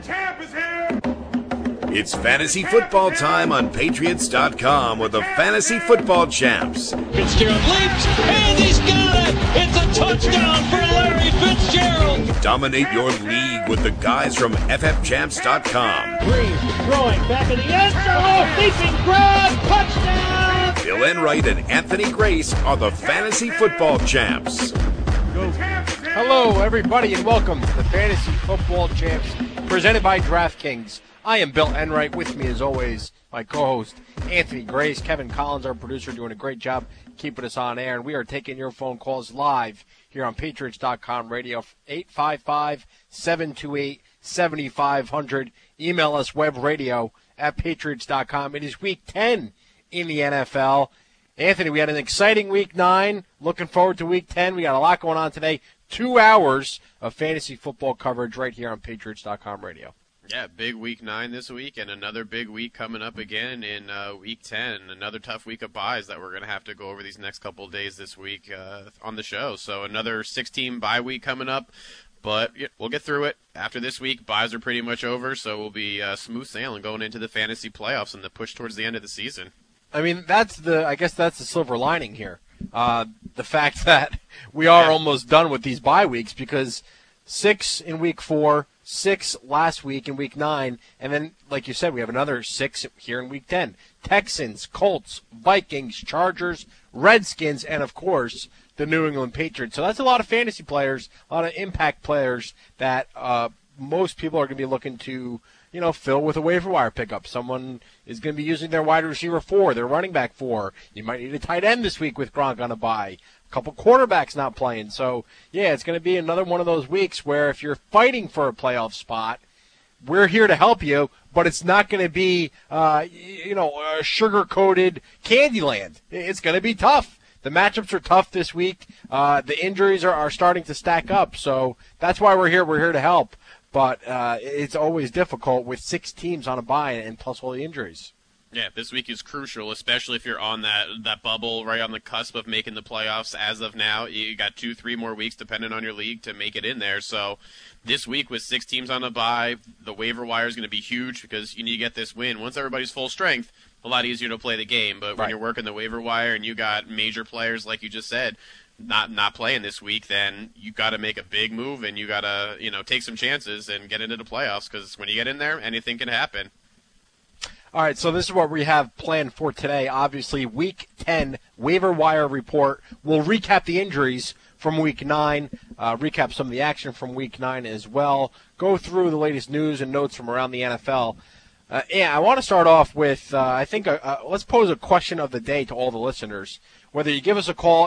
champ is here! It's fantasy football time on Patriots.com with the Fantasy Football Champs. Fitzgerald leaps, and he's got it! It's a touchdown for Larry Fitzgerald! Dominate your league with the guys from FFChamps.com. Green throwing back in the end zone, leaping grab, touchdown! Bill Enright and Anthony Grace are the Fantasy Football Champs. Hello, everybody, and welcome to the Fantasy Football Champs, presented by DraftKings. I am Bill Enright. With me, as always, my co-host, Anthony Grace. Kevin Collins, our producer, doing a great job keeping us on air. And we are taking your phone calls live here on Patriots.com radio, 855-728-7500. Email us, webradio@Patriots.com. It is Week 10 in the NFL. Anthony, we had an exciting Week 9. Looking forward to Week 10. We got a lot going on today. 2 hours of fantasy football coverage right here on Patriots.com radio. Yeah, big Week 9 this week, and another big week coming up again in Week 10. Another tough week of buys that we're going to have to go over these next couple of days this week on the show. So another 6-team bye week coming up, but we'll get through it. After this week, buys are pretty much over, so we'll be smooth sailing going into the fantasy playoffs and the push towards the end of the season. I mean, I guess that's the silver lining here. The fact that we are almost done with these bye weeks, because 6 in Week 4, 6 last week in Week 9, and then, like you said, we have another 6 here in Week 10. Texans, Colts, Vikings, Chargers, Redskins, and, of course, the New England Patriots. So that's a lot of fantasy players, a lot of impact players that most people are going to be looking to, fill with a waiver wire pickup. Someone is going to be using their wide receiver 4, their running back 4. You might need a tight end this week with Gronk on a bye. Couple quarterbacks not playing. So, yeah, it's going to be another one of those weeks where if you're fighting for a playoff spot, we're here to help you, but it's not going to be, sugar-coated Candyland. It's going to be tough. The matchups are tough this week. The injuries are starting to stack up, so that's why we're here. We're here to help. But it's always difficult with 6 teams on a bye and plus all the injuries. Yeah, this week is crucial, especially if you're on that bubble right on the cusp of making the playoffs as of now. You got 2-3 more weeks, depending on your league, to make it in there. So this week with 6 teams on a bye, the waiver wire is going to be huge because you need to get this win. Once everybody's full strength, a lot easier to play the game. But when you're working the waiver wire and you got major players, like you just said, not playing this week, then you got to make a big move and you got to take some chances and get into the playoffs, because when you get in there, anything can happen. All right, so this is what we have planned for today. Obviously, Week 10 waiver wire report. We'll recap the injuries from Week 9, recap some of the action from Week 9 as well, go through the latest news and notes from around the NFL. I want to start off with, let's pose a question of the day to all the listeners. Whether you give us a call,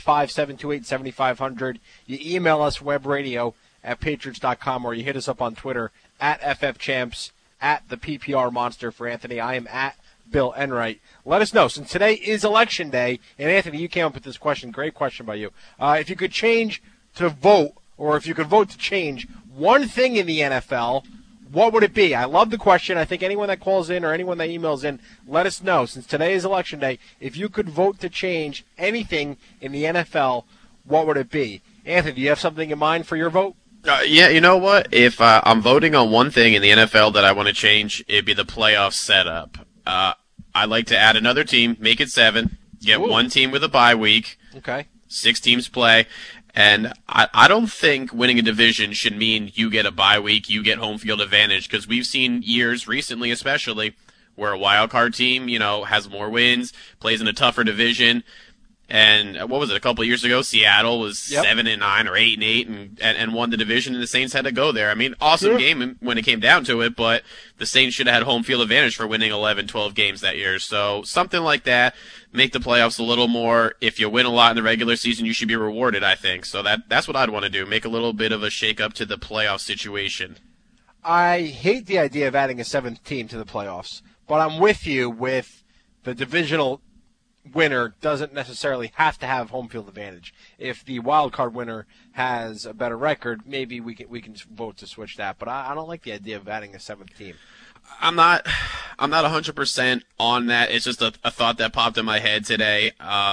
855-728-7500, you email us, webradio@patriots.com, or you hit us up on Twitter, @FFChamps, at the PPR Monster for Anthony. I am at Bill Enright. Let us know. Since today is Election Day, and Anthony, you came up with this question. Great question by you. If you could change to vote, or if you could vote to change one thing in the NFL, what would it be? I love the question. I think anyone that calls in or anyone that emails in, let us know. Since today is Election Day, if you could vote to change anything in the NFL, what would it be? Anthony, do you have something in mind for your vote? Yeah, you know what? If I'm voting on one thing in the NFL that I want to change, it'd be the playoff setup. I'd like to add another team, make it 7, get one team with a bye week. Okay. 6 teams play. And I don't think winning a division should mean you get a bye week, you get home field advantage, because we've seen years recently especially where a wild card team, has more wins, plays in a tougher division. And what was it, a couple of years ago, Seattle was 7-9 or 8-8 and won the division, and the Saints had to go there. I mean, awesome game when it came down to it, but the Saints should have had home field advantage for winning 11, 12 games that year. So something like that, make the playoffs a little more. If you win a lot in the regular season, you should be rewarded, I think. So that's what I'd want to do, make a little bit of a shake-up to the playoff situation. I hate the idea of adding a 7th team to the playoffs, but I'm with you with the divisional winner doesn't necessarily have to have home field advantage. If the wild card winner has a better record, maybe we can vote to switch that. But I don't like the idea of adding a 7th team. I'm not 100% on that. It's just a thought that popped in my head today.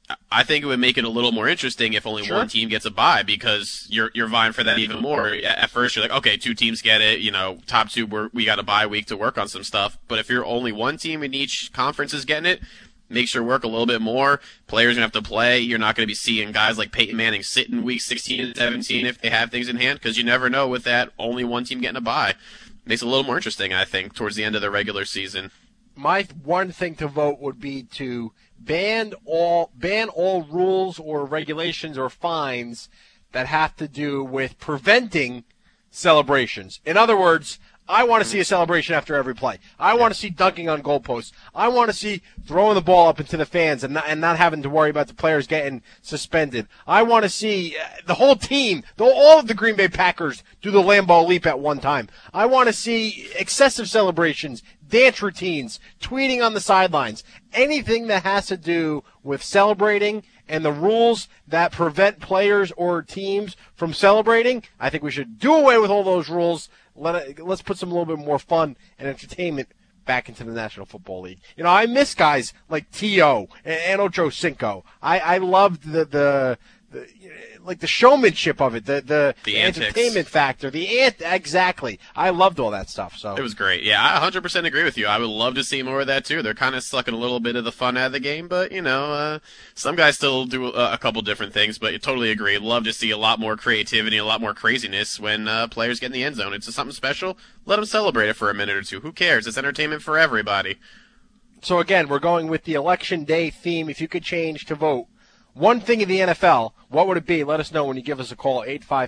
I think it would make it a little more interesting if only one team gets a bye, because you're vying for that even more. At first, you're like, okay, 2 teams get it. Top 2, we got a bye week to work on some stuff. But if you're only one team in each conference is getting it, makes your work a little bit more. Players are going to have to play. You're not going to be seeing guys like Peyton Manning sit in week 16 and 17 if they have things in hand, because you never know with that only one team getting a bye. Makes it a little more interesting, I think, towards the end of the regular season. My one thing to vote would be to ban all rules or regulations or fines that have to do with preventing celebrations. In other words, I want to see a celebration after every play. I want to see dunking on goalposts. I want to see throwing the ball up into the fans and not having to worry about the players getting suspended. I want to see the whole team, all of the Green Bay Packers, do the Lambeau Leap at one time. I want to see excessive celebrations, dance routines, tweeting on the sidelines, anything that has to do with celebrating and the rules that prevent players or teams from celebrating. I think we should do away with all those rules. Let's put some little bit more fun and entertainment back into the National Football League. I miss guys like T.O. and Ocho Cinco. I loved the showmanship of it, the entertainment factor, exactly. I loved all that stuff. So it was great. Yeah, I 100% agree with you. I would love to see more of that too. They're kind of sucking a little bit of the fun out of the game, but some guys still do a couple different things. But you totally agree. Love to see a lot more creativity, a lot more craziness when players get in the end zone. It's something special. Let them celebrate it for a minute or two. Who cares? It's entertainment for everybody. So again, we're going with the election day theme. If you could change to vote one thing in the NFL, what would it be? Let us know when you give us a call,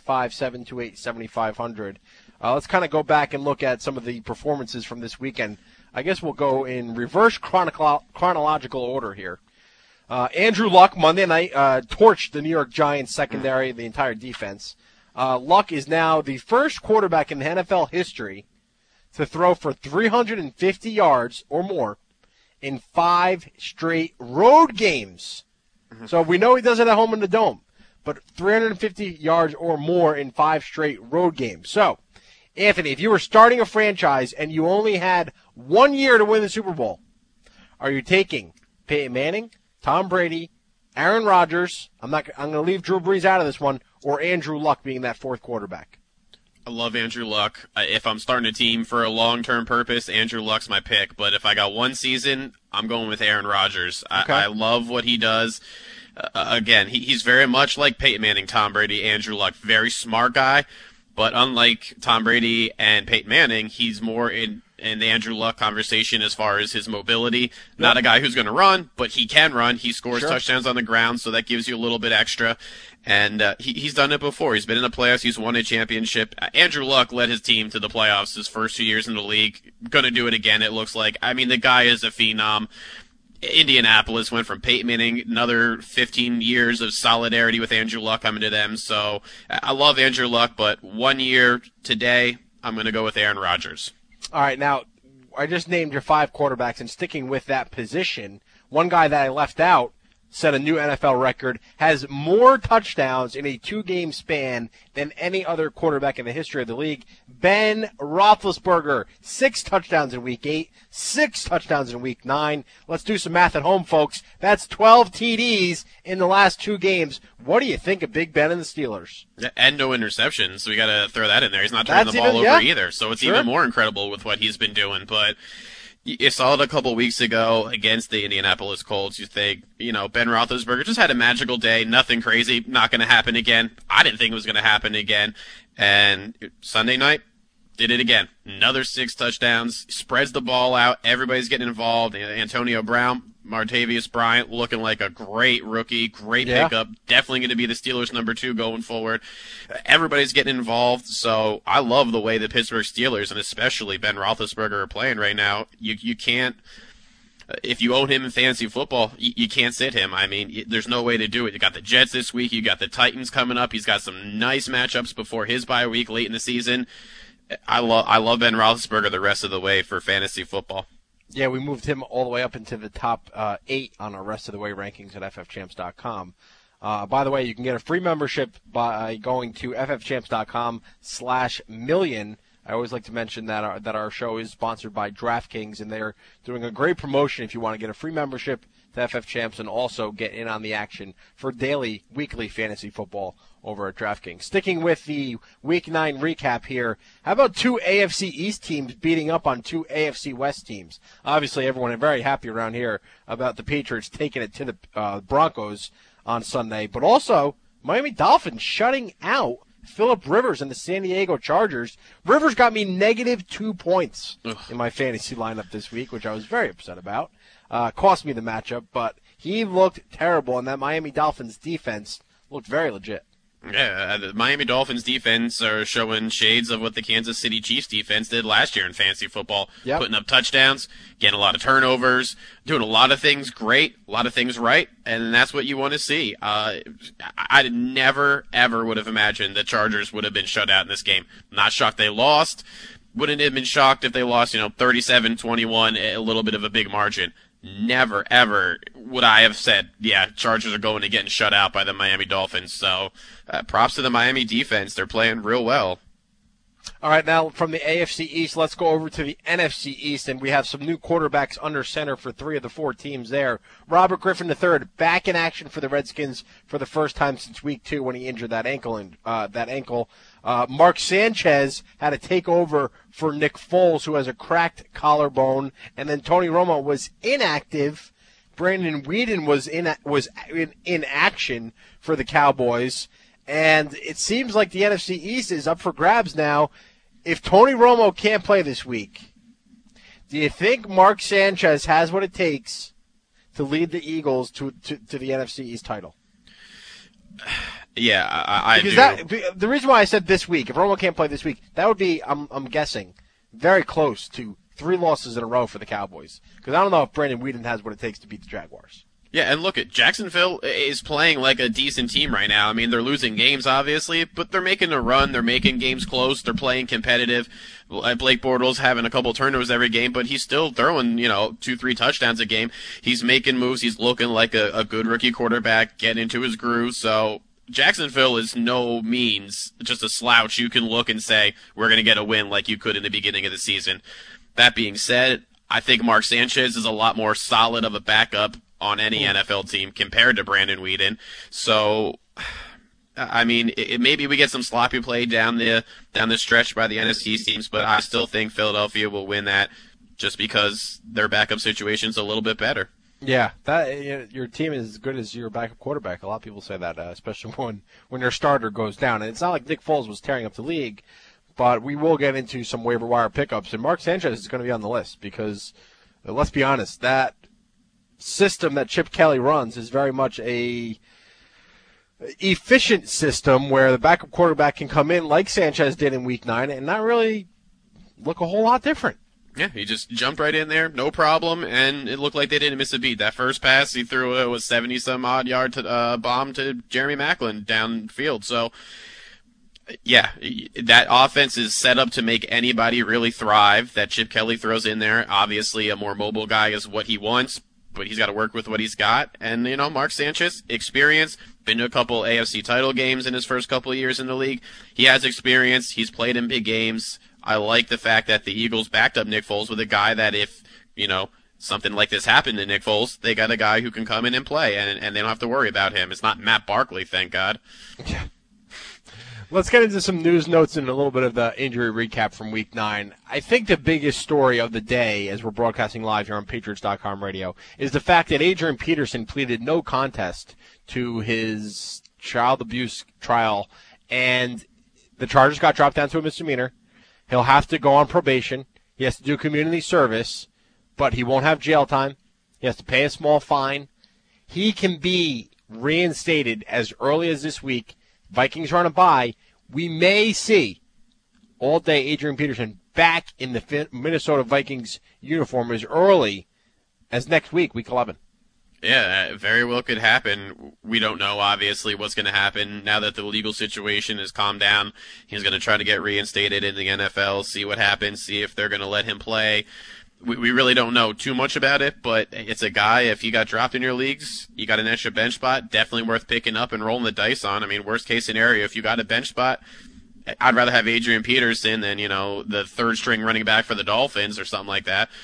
855-728-7500. Let's kind of go back and look at some of the performances from this weekend. I guess we'll go in reverse chronological order here. Andrew Luck, Monday night, torched the New York Giants secondary, the entire defense. Luck is now the first quarterback in NFL history to throw for 350 yards or more in 5 straight road games. So we know he does it at home in the Dome, but 350 yards or more in 5 straight road games. So, Anthony, if you were starting a franchise and you only had 1 year to win the Super Bowl, are you taking Peyton Manning, Tom Brady, Aaron Rodgers, I'm going to leave Drew Brees out of this one, or Andrew Luck being that 4th quarterback? I love Andrew Luck. If I'm starting a team for a long-term purpose, Andrew Luck's my pick. But if I got one season, I'm going with Aaron Rodgers. Okay. I love what he does. Again, he's very much like Peyton Manning, Tom Brady, Andrew Luck. Very smart guy. But unlike Tom Brady and Peyton Manning, he's more in the Andrew Luck conversation as far as his mobility. Yep. Not a guy who's going to run, but he can run. He scores touchdowns on the ground, so that gives you a little bit extra. And he's done it before. He's been in the playoffs. He's won a championship. Andrew Luck led his team to the playoffs his first 2 years in the league. Going to do it again, it looks like. I mean, the guy is a phenom. Indianapolis went from Peyton Manning, another 15 years of solidarity with Andrew Luck coming to them. So I love Andrew Luck, but 1 year today, I'm going to go with Aaron Rodgers. All right, now, I just named your 5 quarterbacks, and sticking with that position, one guy that I left out set a new NFL record, has more touchdowns in a 2-game span than any other quarterback in the history of the league. Ben Roethlisberger, 6 touchdowns in Week 8, 6 touchdowns in Week 9. Let's do some math at home, folks. That's 12 TDs in the last 2 games. What do you think of Big Ben and the Steelers? And no interceptions. We got to throw that in there. He's not turning the ball over either, so it's even more incredible with what he's been doing. But you saw it a couple weeks ago against the Indianapolis Colts. You think, Ben Roethlisberger just had a magical day. Nothing crazy. Not going to happen again. I didn't think it was going to happen again. And Sunday night, did it again. Another 6 touchdowns. Spreads the ball out. Everybody's getting involved. Antonio Brown, Martavius Bryant looking like a great rookie. Great pickup. Definitely going to be the Steelers' number 2 going forward. Everybody's getting involved. So I love the way the Pittsburgh Steelers, and especially Ben Roethlisberger, are playing right now. You can't, if you own him in fantasy football, you can't sit him. I mean, there's no way to do it. You got the Jets this week. You got the Titans coming up. He's got some nice matchups before his bye week late in the season. I love Ben Roethlisberger the rest of the way for fantasy football. Yeah, we moved him all the way up into the top 8 on our rest of the way rankings at ffchamps.com. By the way, you can get a free membership by going to ffchamps.com/million. I always like to mention that our show is sponsored by DraftKings, and they're doing a great promotion. If you want to get a free membership to FF Champs and also get in on the action for daily, weekly fantasy football over at DraftKings. Sticking with the Week 9 recap here, how about 2 AFC East teams beating up on 2 AFC West teams? Obviously, everyone is very happy around here about the Patriots taking it to the Broncos on Sunday, but also Miami Dolphins shutting out Phillip Rivers and the San Diego Chargers. Rivers got me -2 points in my fantasy lineup this week, which I was very upset about. Cost me the matchup, but he looked terrible, and that Miami Dolphins defense looked very legit. Yeah, the Miami Dolphins defense are showing shades of what the Kansas City Chiefs defense did last year in fantasy football. Yep. Putting up touchdowns, getting a lot of turnovers, doing a lot of things great, a lot of things right, and that's what you want to see. I never, ever would have imagined the Chargers would have been shut out in this game. Not shocked they lost. Wouldn't have been shocked if they lost, 37-21, a little bit of a big margin. Never, ever would I have said, yeah, Chargers are going to getting shut out by the Miami Dolphins. So props to the Miami defense. They're playing real well. All right, now from the AFC East, let's go over to the NFC East, and we have some new quarterbacks under center for 3 of the 4 teams there. Robert Griffin III back in action for the Redskins for the first time since Week 2 when he injured that ankle. Mark Sanchez had to take over for Nick Foles, who has a cracked collarbone, and then Tony Romo was inactive. Brandon Weeden was in action for the Cowboys. And it seems like the NFC East is up for grabs now. If Tony Romo can't play this week, do you think Mark Sanchez has what it takes to lead the Eagles to the NFC East title? Yeah, I do. The reason why I said this week, if Romo can't play this week, that would be, I'm guessing, very close to 3 losses in a row for the Cowboys. Because I don't know if Brandon Weeden has what it takes to beat the Jaguars. Yeah, and look, Jacksonville is playing like a decent team right now. I mean, they're losing games, obviously, but they're making a run. They're making games close. They're playing competitive. Blake Bortles having a couple turnovers every game, but he's still throwing, 2-3 touchdowns a game. He's making moves. He's looking like a good rookie quarterback, getting into his groove. So Jacksonville is no means just a slouch. You can look and say, we're going to get a win like you could in the beginning of the season. That being said, I think Mark Sanchez is a lot more solid of a backup on any NFL team compared to Brandon Weeden. So, I mean, maybe we get some sloppy play down the stretch by the NFC teams, but I still think Philadelphia will win that just because their backup situation's a little bit better. Yeah, your team is as good as your backup quarterback. A lot of people say that, especially when their starter goes down. And it's not like Nick Foles was tearing up the league, but we will get into some waiver wire pickups. And Mark Sanchez is going to be on the list because, let's be honest, that system that Chip Kelly runs is very much a efficient system where the backup quarterback can come in like Sanchez did in Week 9 and not really look a whole lot different. Yeah, he just jumped right in there, no problem, and it looked like they didn't miss a beat. That first pass he threw was 70-some-odd yard bomb to Jeremy Maclin downfield. So, yeah, that offense is set up to make anybody really thrive that Chip Kelly throws in there. Obviously, a more mobile guy is what he wants, but he's got to work with what he's got. And, Mark Sanchez, experience, been to a couple AFC title games in his first couple of years in the league. He has experience. He's played in big games. I like the fact that the Eagles backed up Nick Foles with a guy that if, something like this happened to Nick Foles, they got a guy who can come in and play, and they don't have to worry about him. It's not Matt Barkley, thank God. Yeah. Let's get into some news notes and a little bit of the injury recap from Week 9. I think the biggest story of the day, as we're broadcasting live here on Patriots.com radio, is the fact that Adrian Peterson pleaded no contest to his child abuse trial, and the charges got dropped down to a misdemeanor. He'll have to go on probation. He has to do community service, but he won't have jail time. He has to pay a small fine. He can be reinstated as early as this week. Vikings are on a bye. We may see all day Adrian Peterson back in the Minnesota Vikings uniform as early as next week, Week 11. Yeah, very well could happen. We don't know, obviously, what's going to happen now that the legal situation has calmed down. He's going to try to get reinstated in the NFL, see what happens, see if they're going to let him play. We really don't know too much about it, but it's a guy, if you got dropped in your leagues, you got an extra bench spot, definitely worth picking up and rolling the dice on. I mean, worst case scenario, if you got a bench spot, I'd rather have Adrian Peterson than, the third string running back for the Dolphins or something like that.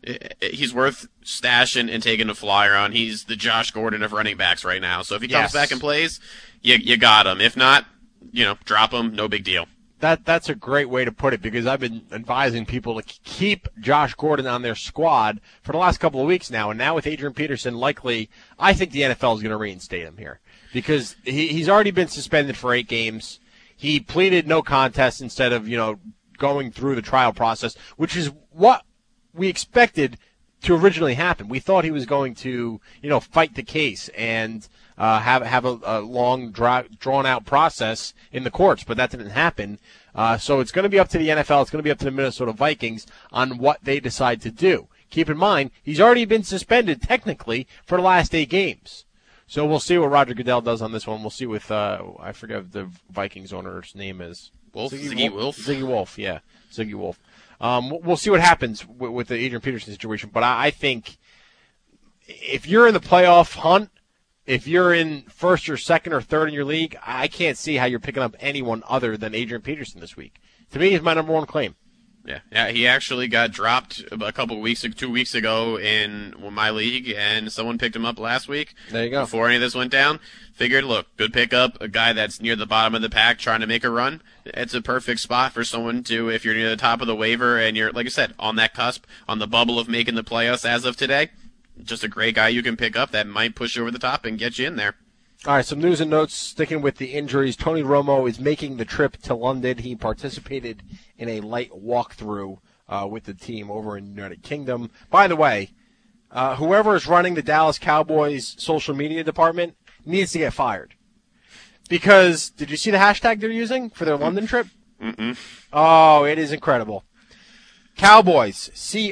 he's worth stashing and taking a flyer on. He's the Josh Gordon of running backs right now. So if he comes back and plays, you got him. If not, drop him. No big deal. That's a great way to put it, because I've been advising people to keep Josh Gordon on their squad for the last couple of weeks now. And now with Adrian Peterson, likely, I think the NFL is going to reinstate him here, because he's already been suspended for 8 games. He pleaded no contest instead of, going through the trial process, which is what we expected to originally happen. We thought he was going to, fight the case and have a long, drawn-out process in the courts, but that didn't happen. So it's going to be up to the NFL. It's going to be up to the Minnesota Vikings on what they decide to do. Keep in mind, he's already been suspended technically for the last 8 games. So we'll see what Roger Goodell does on this one. We'll see with, I forget what the Vikings owner's name is. Ziggy Wolf. Ziggy Wolf, yeah. Ziggy Wolf. We'll see what happens with the Adrian Peterson situation, but I think if you're in the playoff hunt, if you're in first or second or third in your league, I can't see how you're picking up anyone other than Adrian Peterson this week. To me, he's my number 1 claim. Yeah, he actually got dropped a couple of weeks, 2 weeks ago in my league, and someone picked him up last week. There you go. Before any of this went down, figured, look, good pickup, a guy that's near the bottom of the pack trying to make a run. It's a perfect spot for someone to, if you're near the top of the waiver and you're, like I said, on that cusp, on the bubble of making the playoffs as of today, just a great guy you can pick up that might push you over the top and get you in there. All right, some news and notes sticking with the injuries. Tony Romo is making the trip to London. He participated in a light walkthrough with the team over in the United Kingdom. By the way, whoever is running the Dallas Cowboys social media department needs to get fired. Because, did you see the hashtag they're using for their London trip? Mm-mm. Oh, it is incredible. Cowboys,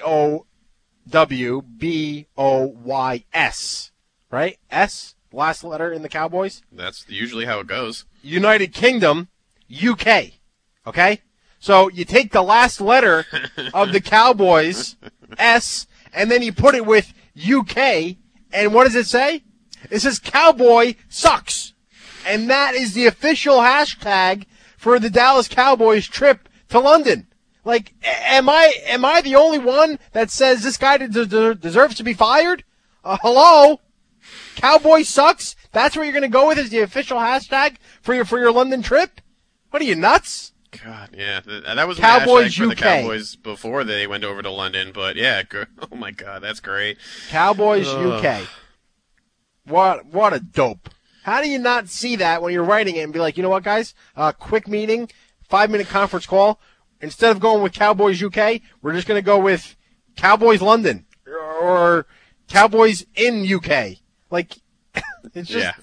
COWBOYS, right? S? Last letter in the Cowboys? That's usually how it goes. United Kingdom, UK. Okay? So you take the last letter of the Cowboys, S, and then you put it with UK, and what does it say? It says Cowboy sucks. And that is the official hashtag for the Dallas Cowboys trip to London. Like, am I the only one that says this guy deserves to be fired? Hello? Cowboy sucks? That's what you're going to go with as the official hashtag for your London trip? What are you, nuts? God, yeah. That was Cowboys the hashtag for UK. the Cowboys before they went over to London, but yeah, oh my God, that's great. Cowboys UK. What a dope. How do you not see that when you're writing it and be like, you know what, guys? Quick meeting, 5-minute conference call. Instead of going with Cowboys UK, we're just going to go with Cowboys London or Cowboys in UK. Like, it's just,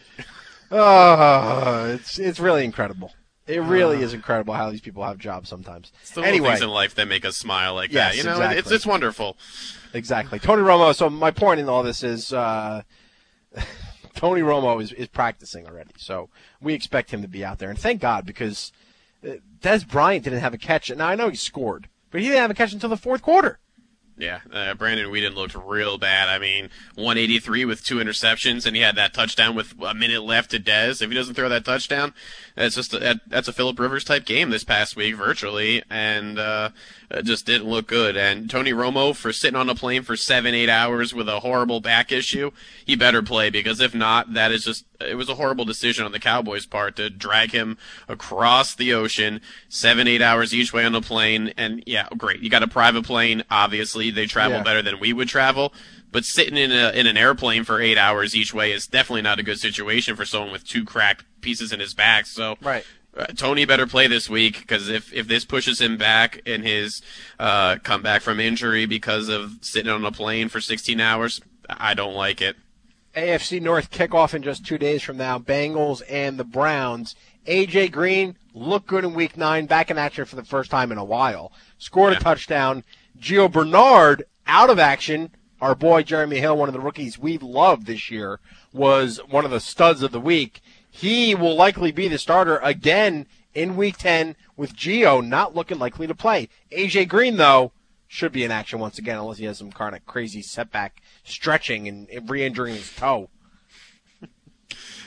it's really incredible. It really is incredible how these people have jobs sometimes. It's the little things in life that make us smile like that. You know, exactly. it's wonderful. Exactly. Tony Romo, so my point in all this is Tony Romo is practicing already. So we expect him to be out there. And thank God, because Des Bryant didn't have a catch. Now, I know he scored, but he didn't have a catch until the 4th quarter. Yeah, Brandon Weeden looked real bad. I mean, 183 with 2 interceptions, and he had that touchdown with a minute left to Dez. If he doesn't throw that touchdown, that's a Phillip Rivers type game this past week, virtually, and it just didn't look good. And Tony Romo, for sitting on a plane for 7-8 hours with a horrible back issue, he better play, because if not, it was a horrible decision on the Cowboys' part to drag him across the ocean, 7-8 hours each way on a plane. And yeah, great, you got a private plane, obviously they travel better than we would travel, but sitting in an airplane for 8 hours each way is definitely not a good situation for someone with 2 cracked pieces in his back. So right. Tony better play this week, because if this pushes him back in his comeback from injury because of sitting on a plane for 16 hours, I don't like it. AFC North kickoff in just 2 days from now. Bengals and the Browns. A.J. Green looked good in Week 9, back in action for the first time in a while. Scored a touchdown. Gio Bernard out of action. Our boy Jeremy Hill, one of the rookies we love this year, was one of the studs of the week. He will likely be the starter again in Week 10 with Gio not looking likely to play. A.J. Green, though, should be in action once again unless he has some kind of crazy setback stretching and re-injuring his toe.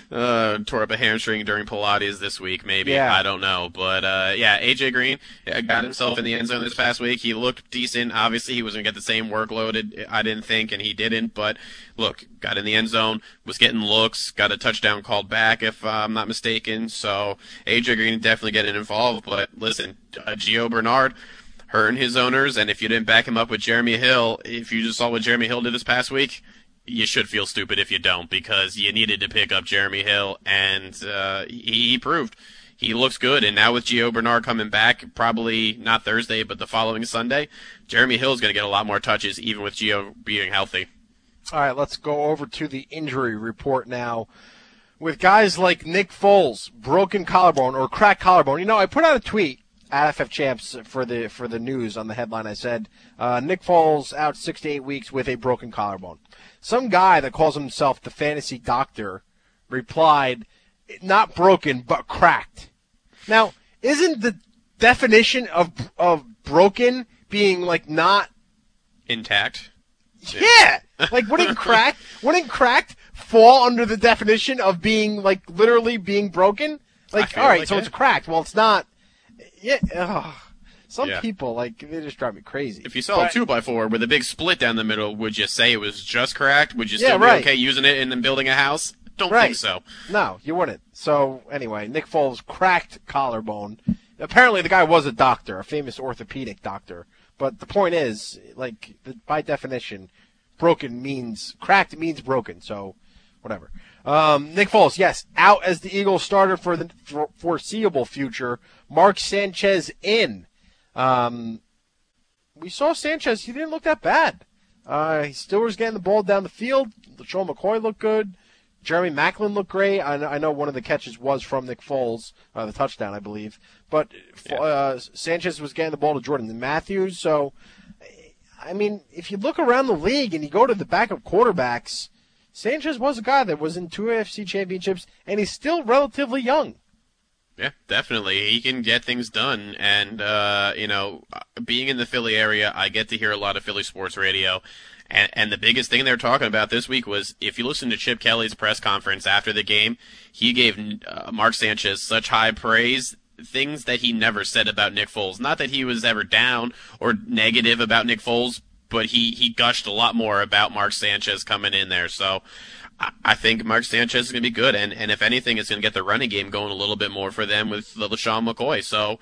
tore up a hamstring during Pilates this week, maybe. Yeah. I don't know. But, AJ Green got himself in the end zone this past week. He looked decent. Obviously, he was going to get the same workload, I didn't think, and he didn't. But, look, got in the end zone, was getting looks, got a touchdown called back, if I'm not mistaken. So, AJ Green definitely getting involved. But, listen, Gio Bernard hurting his owners, and if you didn't back him up with Jeremy Hill, if you just saw what Jeremy Hill did this past week, you should feel stupid if you don't, because you needed to pick up Jeremy Hill, and he proved he looks good. And now with Gio Bernard coming back, probably not Thursday, but the following Sunday, Jeremy Hill is going to get a lot more touches, even with Gio being healthy. All right, let's go over to the injury report now. With guys like Nick Foles, broken collarbone or cracked collarbone. I put out a tweet at FF Champs for the news on the headline. I said, Nick Foles out 6 to 8 weeks with a broken collarbone. Some guy that calls himself the fantasy doctor replied, not broken, but cracked. Now, isn't the definition of broken being like not intact? Yeah. Like wouldn't cracked fall under the definition of being like literally being broken? Like, all right, so it's cracked. Well, it's not. Yeah. Ugh. Some people, they just drive me crazy. If you saw a 2x4 with a big split down the middle, would you say it was just cracked? Would you still be okay using it and then building a house? Don't think so. No, you wouldn't. So, anyway, Nick Foles cracked collarbone. Apparently, the guy was a doctor, a famous orthopedic doctor. But the point is, by definition, cracked means broken. So, whatever. Nick Foles, yes, out as the Eagles starter for the foreseeable future. Mark Sanchez in. We saw Sanchez. He didn't look that bad. He still was getting the ball down the field. LaShawn McCoy looked good. Jeremy Maclin looked great. I know one of the catches was from Nick Foles, the touchdown, I believe. But Sanchez was getting the ball to Jordan Matthews. So, I mean, if you look around the league and you go to the backup quarterbacks, Sanchez was a guy that was in 2 AFC championships, and he's still relatively young. Yeah, definitely. He can get things done. And, being in the Philly area, I get to hear a lot of Philly sports radio. And the biggest thing they were talking about this week was, if you listen to Chip Kelly's press conference after the game, he gave Mark Sanchez such high praise, things that he never said about Nick Foles. Not that he was ever down or negative about Nick Foles, but he gushed a lot more about Mark Sanchez coming in there. So I think Mark Sanchez is going to be good, and if anything, it's going to get the running game going a little bit more for them with LaShawn McCoy. So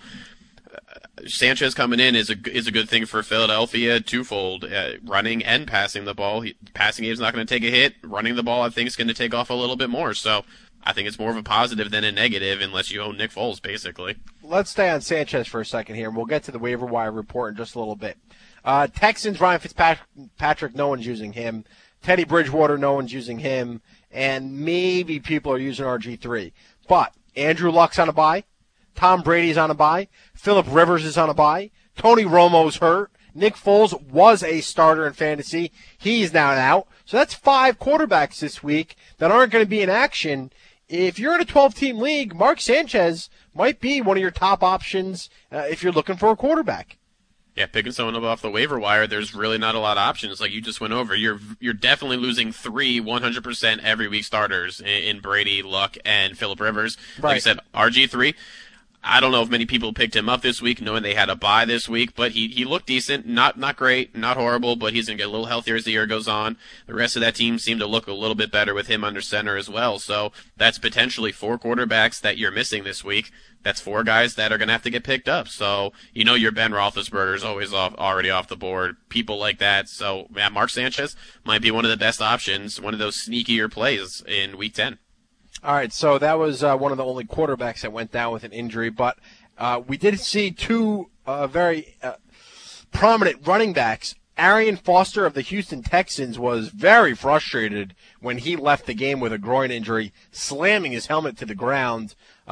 Sanchez coming in is a good thing for Philadelphia, twofold, running and passing the ball. Passing game is not going to take a hit. Running the ball, I think, is going to take off a little bit more. So I think it's more of a positive than a negative, unless you own Nick Foles, basically. Let's stay on Sanchez for a second here, and we'll get to the waiver wire report in just a little bit. Texans, Ryan Fitzpatrick, no one's using him. Teddy Bridgewater, no one's using him. And maybe people are using RG3. But Andrew Luck's on a bye. Tom Brady's on a bye. Phillip Rivers is on a bye. Tony Romo's hurt. Nick Foles was a starter in fantasy. He's now out. So that's 5 quarterbacks this week that aren't going to be in action. If you're in a 12-team league, Mark Sanchez might be one of your top options if you're looking for a quarterback. Yeah, picking someone up off the waiver wire, there's really not a lot of options. Like you just went over, you're definitely losing 3 100% every week starters in Brady, Luck, and Phillip Rivers. Like you said, RG3. I don't know if many people picked him up this week, knowing they had a bye this week, but he looked decent. Not great, not horrible, but he's going to get a little healthier as the year goes on. The rest of that team seemed to look a little bit better with him under center as well. So that's potentially 4 quarterbacks that you're missing this week. That's 4 guys that are going to have to get picked up. So your Ben Roethlisberger is always already off the board. People like that. So Mark Sanchez might be one of the best options, one of those sneakier plays in Week 10. All right, so that was one of the only quarterbacks that went down with an injury, but we did see 2 very prominent running backs. Arian Foster of the Houston Texans was very frustrated when he left the game with a groin injury, slamming his helmet to the ground.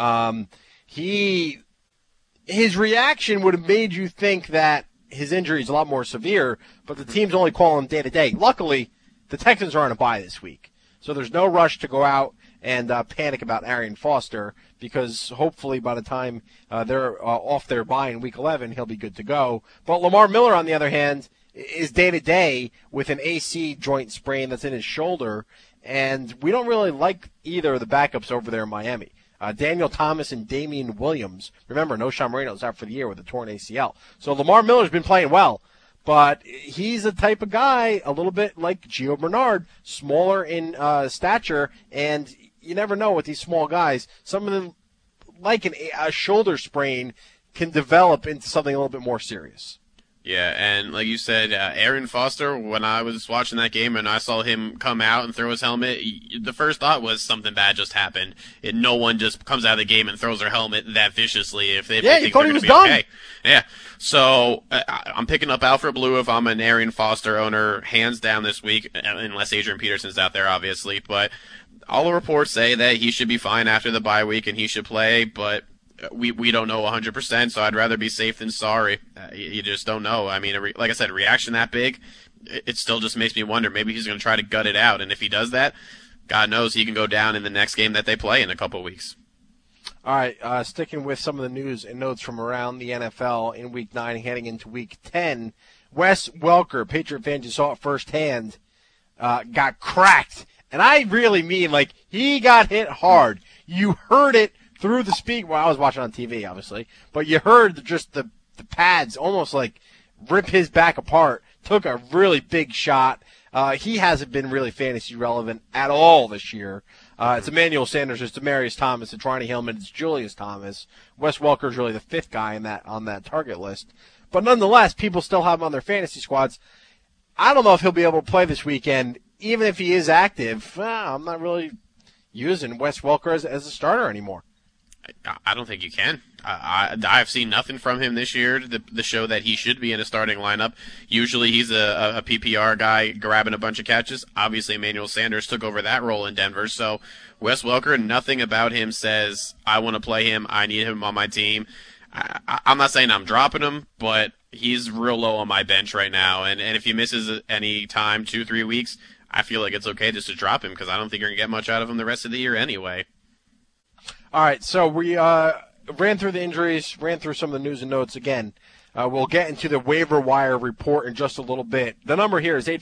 His reaction would have made you think that his injury is a lot more severe, but the team's only calling him day-to-day. Luckily, the Texans are on a bye this week, so there's no rush to go out and panic about Arian Foster, because hopefully by the time they're off their bye in Week 11, he'll be good to go. But Lamar Miller, on the other hand, is day-to-day with an AC joint sprain that's in his shoulder, and we don't really like either of the backups over there in Miami. Daniel Thomas and Damian Williams. Remember, Noshawn Moreno's out for the year with a torn ACL. So Lamar Miller's been playing well, but he's the type of guy, a little bit like Gio Bernard, smaller in stature, and you never know with these small guys. Some of them, like a shoulder sprain, can develop into something a little bit more serious. Yeah, and like you said, Arian Foster, when I was watching that game and I saw him come out and throw his helmet, the first thought was something bad just happened. No one just comes out of the game and throws their helmet that viciously if they think they're going to be done. okay. Yeah, so I'm picking up Alfred Blue if I'm an Arian Foster owner, hands down this week, unless Adrian Peterson's out there, obviously. But all the reports say that he should be fine after the bye week and he should play, but we don't know 100%, so I'd rather be safe than sorry. You just don't know. I mean, like I said, reaction that big, it still just makes me wonder. Maybe he's going to try to gut it out, and if he does that, God knows he can go down in the next game that they play in a couple weeks. All right, sticking with some of the news and notes from around the NFL in Week 9 heading into Week 10, Wes Welker, Patriot fans, you saw it firsthand, got cracked. And I really mean, like, he got hit hard. You heard it through the speak. Well, I was watching on TV, obviously, but you heard just the pads almost like rip his back apart. Took a really big shot. He hasn't been really fantasy relevant at all this year. It's Emmanuel Sanders, it's Demaryius Thomas, it's Ronnie Hillman, it's Julius Thomas. Wes Welker is really the fifth guy on that target list. But nonetheless, people still have him on their fantasy squads. I don't know if he'll be able to play this weekend. Even if he is active, I'm not really using Wes Welker as a starter anymore. I don't think you can. I've seen nothing from him this year to show that he should be in a starting lineup. Usually he's a PPR guy grabbing a bunch of catches. Obviously, Emmanuel Sanders took over that role in Denver. So Wes Welker, nothing about him says, I want to play him. I need him on my team. I'm not saying I'm dropping him, but he's real low on my bench right now. And if he misses any time, 2-3 weeks, I feel like it's okay just to drop him because I don't think you're going to get much out of him the rest of the year anyway. All right, so we ran through the injuries, ran through some of the news and notes again. We'll get into the waiver wire report in just a little bit. The number here is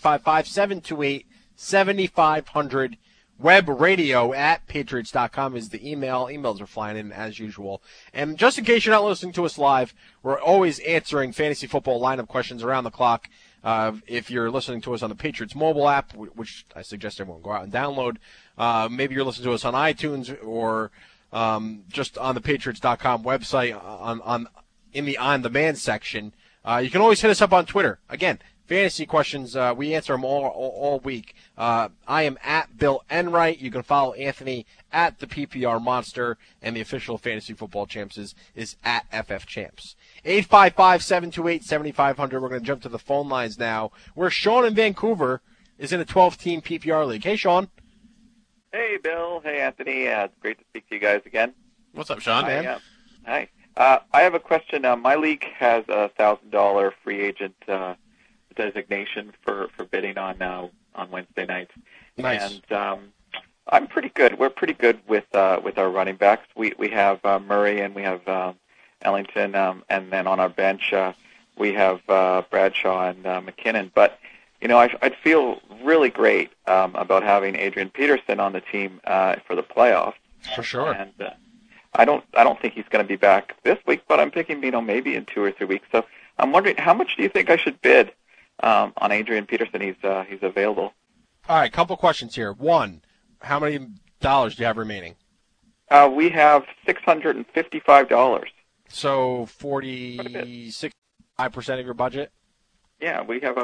855-728-7500. Web radio at patriots.com is the email. Emails are flying in as usual. And just in case you're not listening to us live, we're always answering fantasy football lineup questions around the clock. If you're listening to us on the Patriots mobile app, which I suggest everyone go out and download, maybe you're listening to us on iTunes or just on the Patriots.com website in the on-demand section. You can always hit us up on Twitter. Again, fantasy questions, we answer them all week. I am at Bill Enright. You can follow Anthony at the PPR Monster, and the official Fantasy Football Champs is at FF Champs. 855-728-7500. We're going to jump to the phone lines now, where Sean in Vancouver is in a 12-team PPR league. Hey, Sean. Hey, Bill. Hey, Anthony. It's great to speak to you guys again. What's up, Sean? Hi. I have a question. My league has a $1,000 free agent designation for bidding on Wednesday nights. Nice. And I'm pretty good. We're pretty good with our running backs. We have Murray and we have Ellington, and then on our bench we have Bradshaw and McKinnon. But you know, I'd feel really great about having Adrian Peterson on the team for the playoffs. For sure. And I don't think he's going to be back this week, but I'm thinking, maybe in 2 or 3 weeks. So I'm wondering, how much do you think I should bid on Adrian Peterson? He's available. All right, couple questions here. One, how many dollars do you have remaining? We have $655. So 65% of your budget? Yeah, we have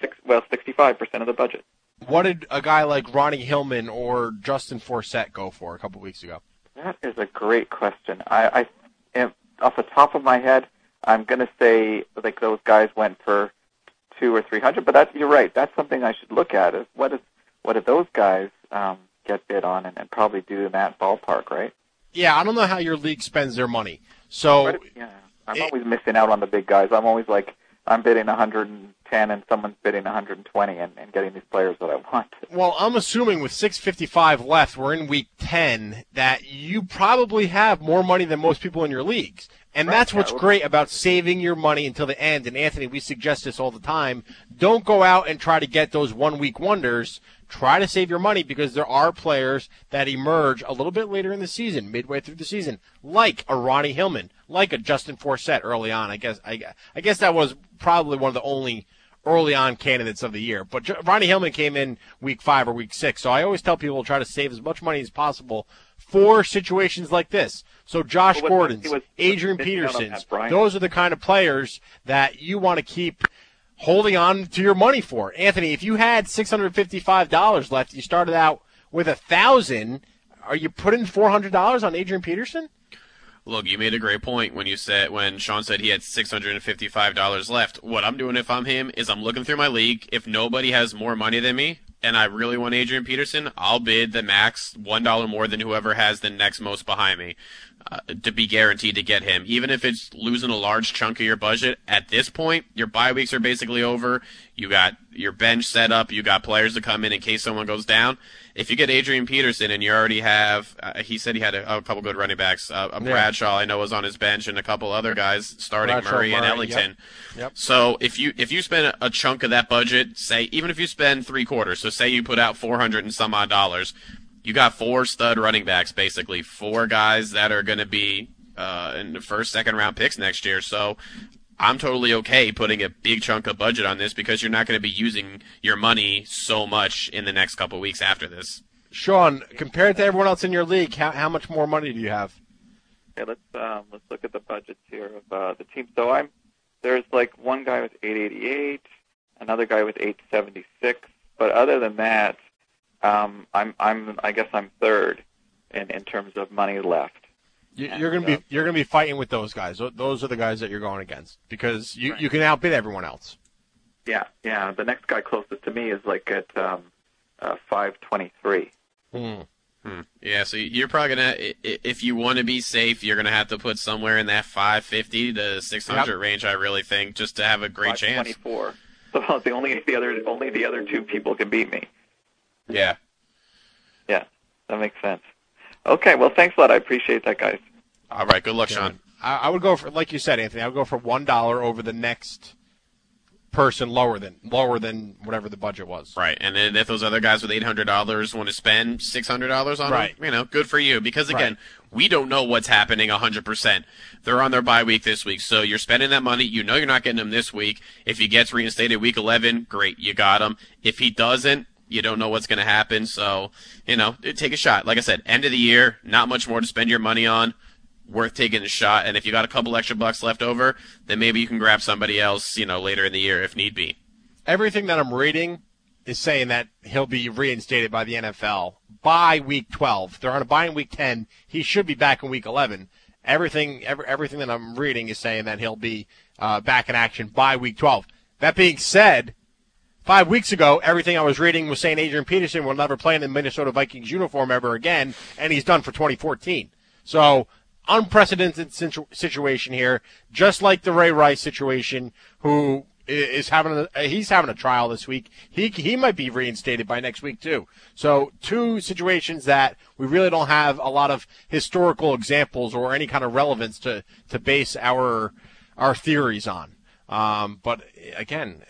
65% of the budget. What did a guy like Ronnie Hillman or Justin Forsett go for a couple weeks ago? That is a great question. I off the top of my head, I'm going to say like those guys went for $200 or $300. But you're right. That's something I should look at. Is what did those guys get bid on, and probably do in that ballpark, right? Yeah, I don't know how your league spends their money. So I'm always missing out on the big guys. I'm always like, I'm bidding 110 and someone's bidding 120 and getting these players that I want. Well, I'm assuming with 6:55 left, we're in week 10, that you probably have more money than most people in your leagues. And right. That's what's great about saving your money until the end. And Anthony, we suggest this all the time. Don't go out and try to get those 1 week wonders. try to save your money because there are players that emerge a little bit later in the season, midway through the season, like a Ronnie Hillman, like a Justin Forsett early on. I guess that was probably one of the only early on candidates of the year. But Ronnie Hillman came in week 5 or week 6. So I always tell people to try to save as much money as possible for situations like this. So Josh Gordon's, Adrian Peterson's, those are the kind of players that you want to keep holding on to your money for. Anthony, if you had $655 left, you started out with $1,000. Are you putting $400 on Adrian Peterson? Look, you made a great point when Sean said he had $655 left. What I'm doing if I'm him is I'm looking through my league. If nobody has more money than me and I really want Adrian Peterson, I'll bid the max $1 more than whoever has the next most behind me to be guaranteed to get him. Even if it's losing a large chunk of your budget, at this point, your bye weeks are basically over. You got your bench set up. You got players to come in case someone goes down. If you get Adrian Peterson and you already have, he said he had a couple good running backs. Bradshaw, I know, was on his bench, and a couple other guys starting, Murray and Ellington. Yep. So if you spend a chunk of that budget, say even if you spend 3/4, so say you put out $400 and some odd dollars, you got 4 stud running backs, basically 4 guys that are going to be in the first, second round picks next year. So I'm totally okay putting a big chunk of budget on this because you're not going to be using your money so much in the next couple of weeks after this. Sean, compared to everyone else in your league, how much more money do you have? Okay, let's look at the budgets here of the team. So there's like one guy with 888, another guy with 876, but other than that, I guess I'm third in terms of money left. You're gonna be fighting with those guys. Those are the guys that you're going against because you can outbid everyone else. Yeah. The next guy closest to me is like at 523. Yeah, so you're probably gonna, if you want to be safe, you're gonna have to put somewhere in that 550 to 600 range. I really think just to have a great chance. 524. So only the other 2 people can beat me. Yeah. Yeah, that makes sense. Okay, well, thanks a lot. I appreciate that, guys. All right, good luck, Sean. I would go for, like you said, Anthony, I would go for $1 over the next person lower than whatever the budget was. Right, and then if those other guys with $800 want to spend $600 on them, good for you. Because, again, we don't know what's happening 100%. They're on their bye week this week, so you're spending that money. You know you're not getting them this week. If he gets reinstated week 11, great, you got him. If he doesn't, you don't know what's going to happen, so, take a shot. Like I said, end of the year, not much more to spend your money on, worth taking a shot, and if you got a couple extra bucks left over, then maybe you can grab somebody else, later in the year if need be. Everything that I'm reading is saying that he'll be reinstated by the NFL by week 12. They're on a bye in week 10. He should be back in week 11. Everything that I'm reading is saying that he'll be back in action by week 12. That being said, 5 weeks ago, everything I was reading was saying Adrian Peterson will never play in the Minnesota Vikings uniform ever again, and he's done for 2014. So, unprecedented situation here, just like the Ray Rice situation, who is having a trial this week. He might be reinstated by next week too. So, 2 situations that we really don't have a lot of historical examples or any kind of relevance to base our theories on. But again.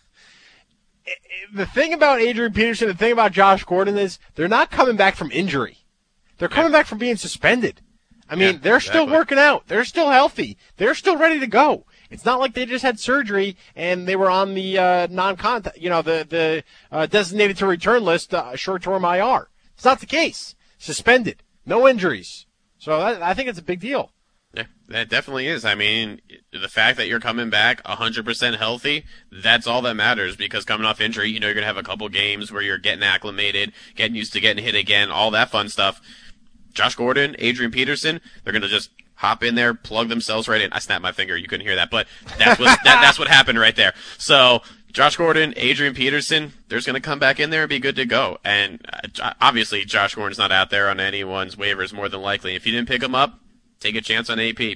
The thing about Adrian Peterson, the thing about Josh Gordon is they're not coming back from injury. They're coming back from being suspended. I mean, they're still working out. They're still healthy. They're still ready to go. It's not like they just had surgery and they were on the non-contact, the designated to return list, short-term IR. It's not the case. Suspended. No injuries. So I think it's a big deal. Yeah, that definitely is. I mean, the fact that you're coming back 100% healthy, that's all that matters because coming off injury, you're going to have a couple games where you're getting acclimated, getting used to getting hit again, all that fun stuff. Josh Gordon, Adrian Peterson, they're going to just hop in there, plug themselves right in. I snapped my finger. You couldn't hear that, but that's what happened right there. So Josh Gordon, Adrian Peterson, they're just going to come back in there and be good to go. And obviously Josh Gordon's not out there on anyone's waivers more than likely. If you didn't pick him up, take a chance on AP.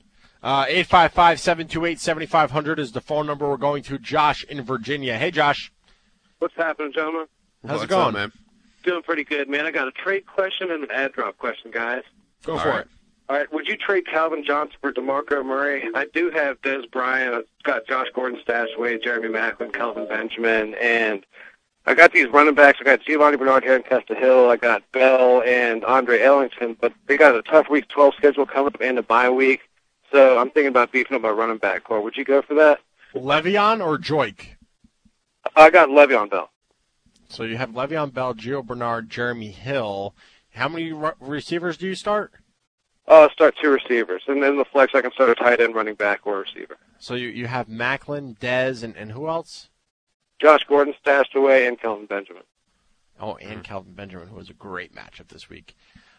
855-728-7500 is the phone number. We're going to Josh in Virginia. Hey, Josh. What's happening, gentlemen? How's it going, up, man? Doing pretty good, man. I got a trade question and an ad drop question, guys. Go for it. All right. Would you trade Calvin Johnson for DeMarco Murray? I do have Des Bryant. I've got Josh Gordon stashed away, Jeremy Maclin, Kelvin Benjamin, and I got these running backs. I got Giovanni Bernard here in Testa Hill. I got Bell and Andre Ellington, but they got a tough Week 12 schedule coming up and a bye week. So I'm thinking about beefing up my running back core. Would you go for that? Le'Veon or Joik? I got Le'Veon Bell. So you have Le'Veon Bell, Gio Bernard, Jeremy Hill. How many receivers do you start? I'll start 2 receivers. And then the flex, I can start a tight end, running back, or receiver. So you have Macklin, Dez, and who else? Josh Gordon stashed away, and Kelvin Benjamin. Oh, and Kelvin Benjamin, who was a great matchup this week.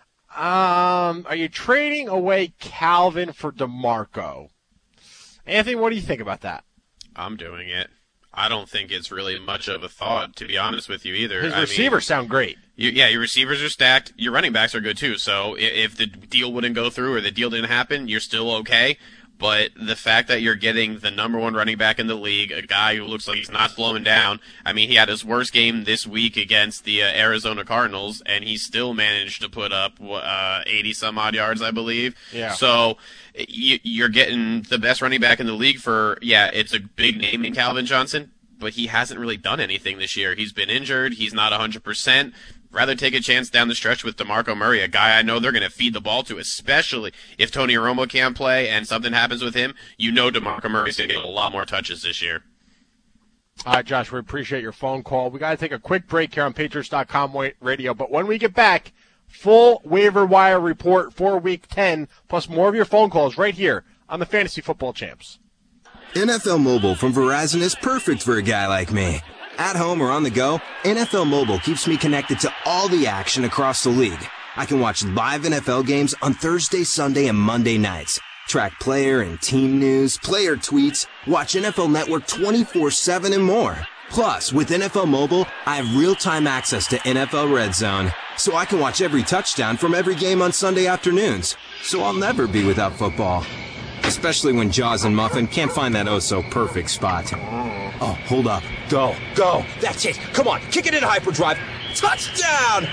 Are you trading away Calvin for DeMarco? Anthony, what do you think about that? I'm doing it. I don't think it's really much of a thought, to be honest with you, either. His receivers sound great. Your receivers are stacked. Your running backs are good, too. So if the deal wouldn't go through or the deal didn't happen, you're still okay. But the fact that you're getting the number 1 running back in the league, a guy who looks like he's not slowing down. I mean, he had his worst game this week against the Arizona Cardinals, and he still managed to put up 80-some-odd yards, I believe. Yeah. So you're getting the best running back in the league for, it's a big name in Calvin Johnson, but he hasn't really done anything this year. He's been injured. He's not 100%. Rather take a chance down the stretch with DeMarco Murray, a guy I know they're going to feed the ball to, especially if Tony Romo can't play and something happens with him. You know DeMarco Murray's going to get a lot more touches this year. All right, Josh, we appreciate your phone call. We got to take a quick break here on Patriots.com radio, but when we get back, full waiver wire report for Week 10, plus more of your phone calls right here on the Fantasy Football Champs. NFL Mobile from Verizon is perfect for a guy like me. At home or on the go, NFL Mobile keeps me connected to all the action across the league. I can watch live NFL games on Thursday, Sunday, and Monday nights. Track player and team news, player tweets, watch NFL Network 24/7 and more. Plus, with NFL Mobile, I have real-time access to NFL Red Zone, so I can watch every touchdown from every game on Sunday afternoons. So I'll never be without football. Especially when Jaws and Muffin can't find that oh-so-perfect spot. Oh, hold up. Go. That's it. Come on, kick it in hyperdrive. Touchdown!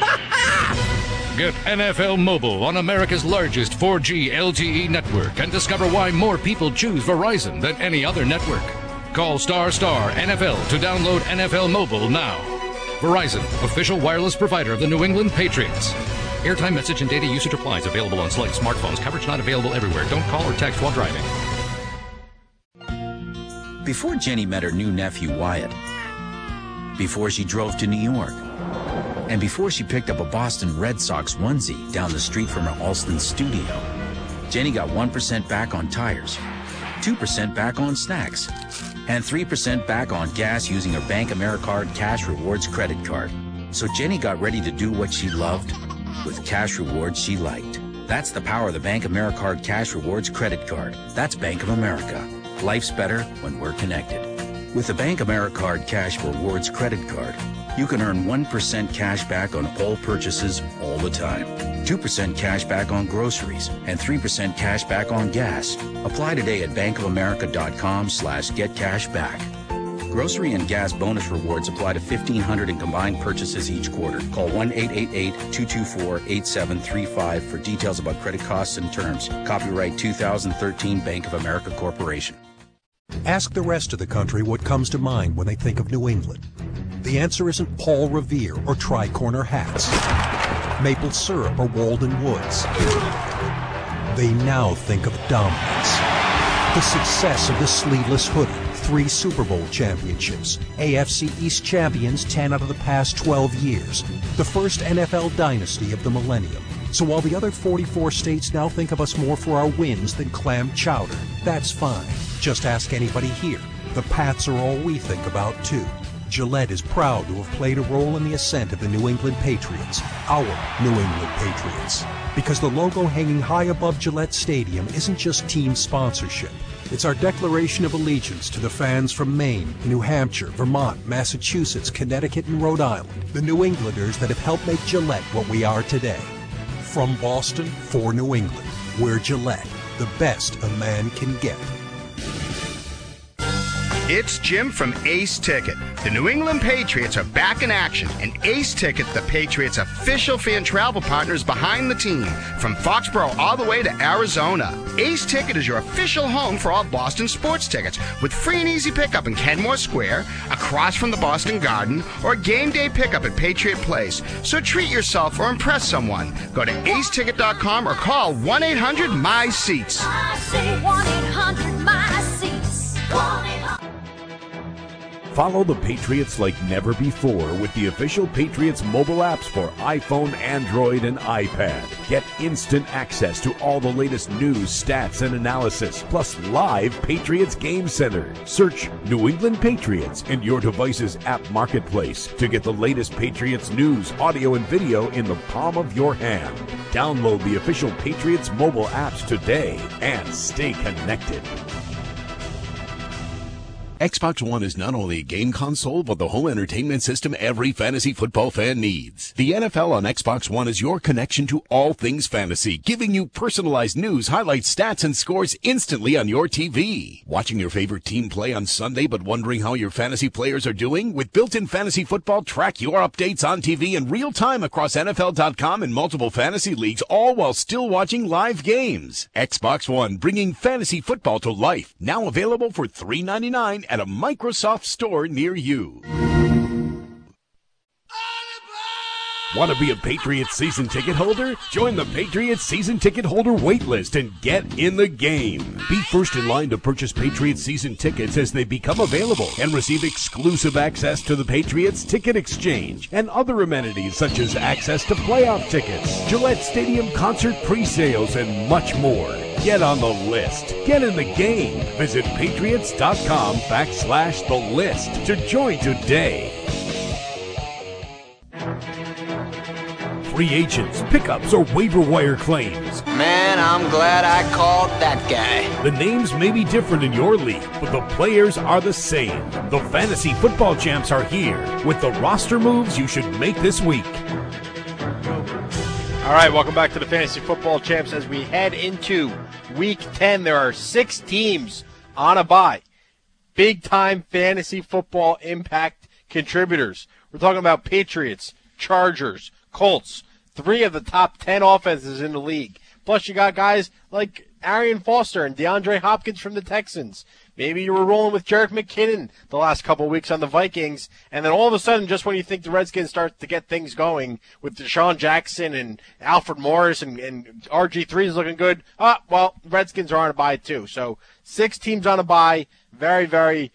Get NFL Mobile on America's largest 4G LTE network and discover why more people choose Verizon than any other network. Call ** NFL to download NFL Mobile now. Verizon, official wireless provider of the New England Patriots. Airtime, message, and data usage applies. Available on select smartphones. Coverage not available everywhere. Don't call or text while driving. Before Jenny met her new nephew, Wyatt. Before she drove to New York. And before she picked up a Boston Red Sox onesie down the street from her Alston studio, Jenny got 1% back on tires, 2% back on snacks, and 3% back on gas using her Bank AmeriCard Cash Rewards credit card. So Jenny got ready to do what she loved with cash rewards she liked. That's the power of the Bank AmeriCard Cash Rewards credit card. That's Bank of America. Life's better when we're connected. With the Bank AmeriCard Cash Rewards credit card, you can earn 1% cash back on all purchases all the time, 2% cash back on groceries, and 3% cash back on gas. Apply today at bankofamerica.com/getcashback. Grocery and gas bonus rewards apply to 1,500 in combined purchases each quarter. Call 1-888-224-8735 for details about credit costs and terms. Copyright 2013 Bank of America Corporation. Ask the rest of the country what comes to mind when they think of New England. The answer isn't Paul Revere or tri-corner hats, maple syrup or Walden Woods. They now think of dominance. The success of the sleeveless hoodie, 3 Super Bowl championships, AFC East champions 10 out of the past 12 years, the first NFL dynasty of the millennium. So while the other 44 states now think of us more for our wins than clam chowder, that's fine. Just ask anybody here. The Pats are all we think about, too. Gillette is proud to have played a role in the ascent of the New England Patriots, our New England Patriots. Because the logo hanging high above Gillette Stadium isn't just team sponsorship. It's our declaration of allegiance to the fans from Maine, New Hampshire, Vermont, Massachusetts, Connecticut, and Rhode Island, the New Englanders that have helped make Gillette what we are today. From Boston for New England, we're Gillette, the best a man can get. It's Jim from Ace Ticket. The New England Patriots are back in action, and Ace Ticket, the Patriots' official fan travel partner, is behind the team from Foxborough all the way to Arizona. Ace Ticket is your official home for all Boston sports tickets with free and easy pickup in Kenmore Square, across from the Boston Garden, or game day pickup at Patriot Place. So treat yourself or impress someone. Go to aceticket.com or call 1-800-MY-SEATS. I say 1-800-MY-SEATS. 1-800. Follow the Patriots like never before with the official Patriots mobile apps for iPhone, Android, and iPad. Get instant access to all the latest news, stats, and analysis, plus live Patriots Game Center. Search New England Patriots in your device's app marketplace to get the latest Patriots news, audio, and video in the palm of your hand. Download the official Patriots mobile apps today and stay connected. Xbox One is not only a game console, but the home entertainment system every fantasy football fan needs. The NFL on Xbox One is your connection to all things fantasy, giving you personalized news, highlights, stats, and scores instantly on your TV. Watching your favorite team play on Sunday, but wondering how your fantasy players are doing? With built-in fantasy football, track your updates on TV in real time across NFL.com and multiple fantasy leagues, all while still watching live games. Xbox One, bringing fantasy football to life. Now available for $3.99 at a Microsoft store near you. Want to be a Patriots season ticket holder? Join the Patriots season ticket holder waitlist and get in the game. Be first in line to purchase Patriots season tickets as they become available and receive exclusive access to the Patriots Ticket Exchange and other amenities such as access to playoff tickets, Gillette Stadium concert pre-sales, and much more. Get on the list. Get in the game. Visit patriots.com/the list to join today. Free agents, pickups, or waiver wire claims. Man, I'm glad I called that guy. The names may be different in your league, but the players are the same. The Fantasy Football Champs are here with the roster moves you should make this week. All right, welcome back to the Fantasy Football Champs. As we head into Week 10, there are 6 teams on a bye. Big-time fantasy football impact contributors. We're talking about Patriots, Chargers, Colts, 3 of the top 10 offenses in the league. Plus, you got guys like Arian Foster and DeAndre Hopkins from the Texans. Maybe you were rolling with Jerick McKinnon the last couple of weeks on the Vikings, and then all of a sudden, just when you think the Redskins start to get things going with Deshaun Jackson and Alfred Morris and RG3 is looking good, well, the Redskins are on a bye too. So 6 teams on a bye. Very, very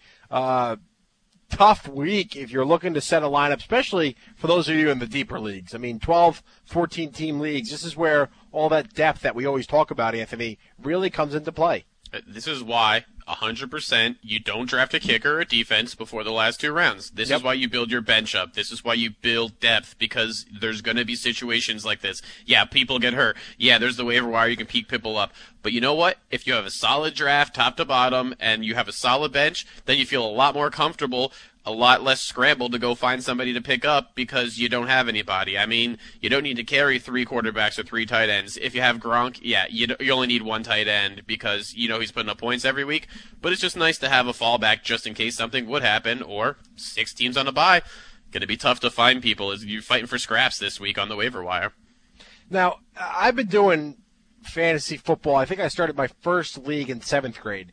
tough week if you're looking to set a lineup, especially for those of you in the deeper leagues. I mean, 12, 14-team leagues, this is where all that depth that we always talk about, Anthony, really comes into play. This is why 100% you don't draft a kicker or a defense before the last 2 rounds. This is why you build your bench up. This is why you build depth, because there's going to be situations like this. Yeah, people get hurt. Yeah, there's the waiver wire. You can pick people up. But you know what? If you have a solid draft top to bottom and you have a solid bench, then you feel a lot more comfortable, a lot less scrambled to go find somebody to pick up because you don't have anybody. I mean, you don't need to carry 3 quarterbacks or 3 tight ends. If you have Gronk, yeah, you only need 1 tight end because you know he's putting up points every week. But it's just nice to have a fallback just in case something would happen, or 6 teams on a bye. Going to be tough to find people as you're fighting for scraps this week on the waiver wire. Now, I've been doing fantasy football. I think I started my first league in 7th grade.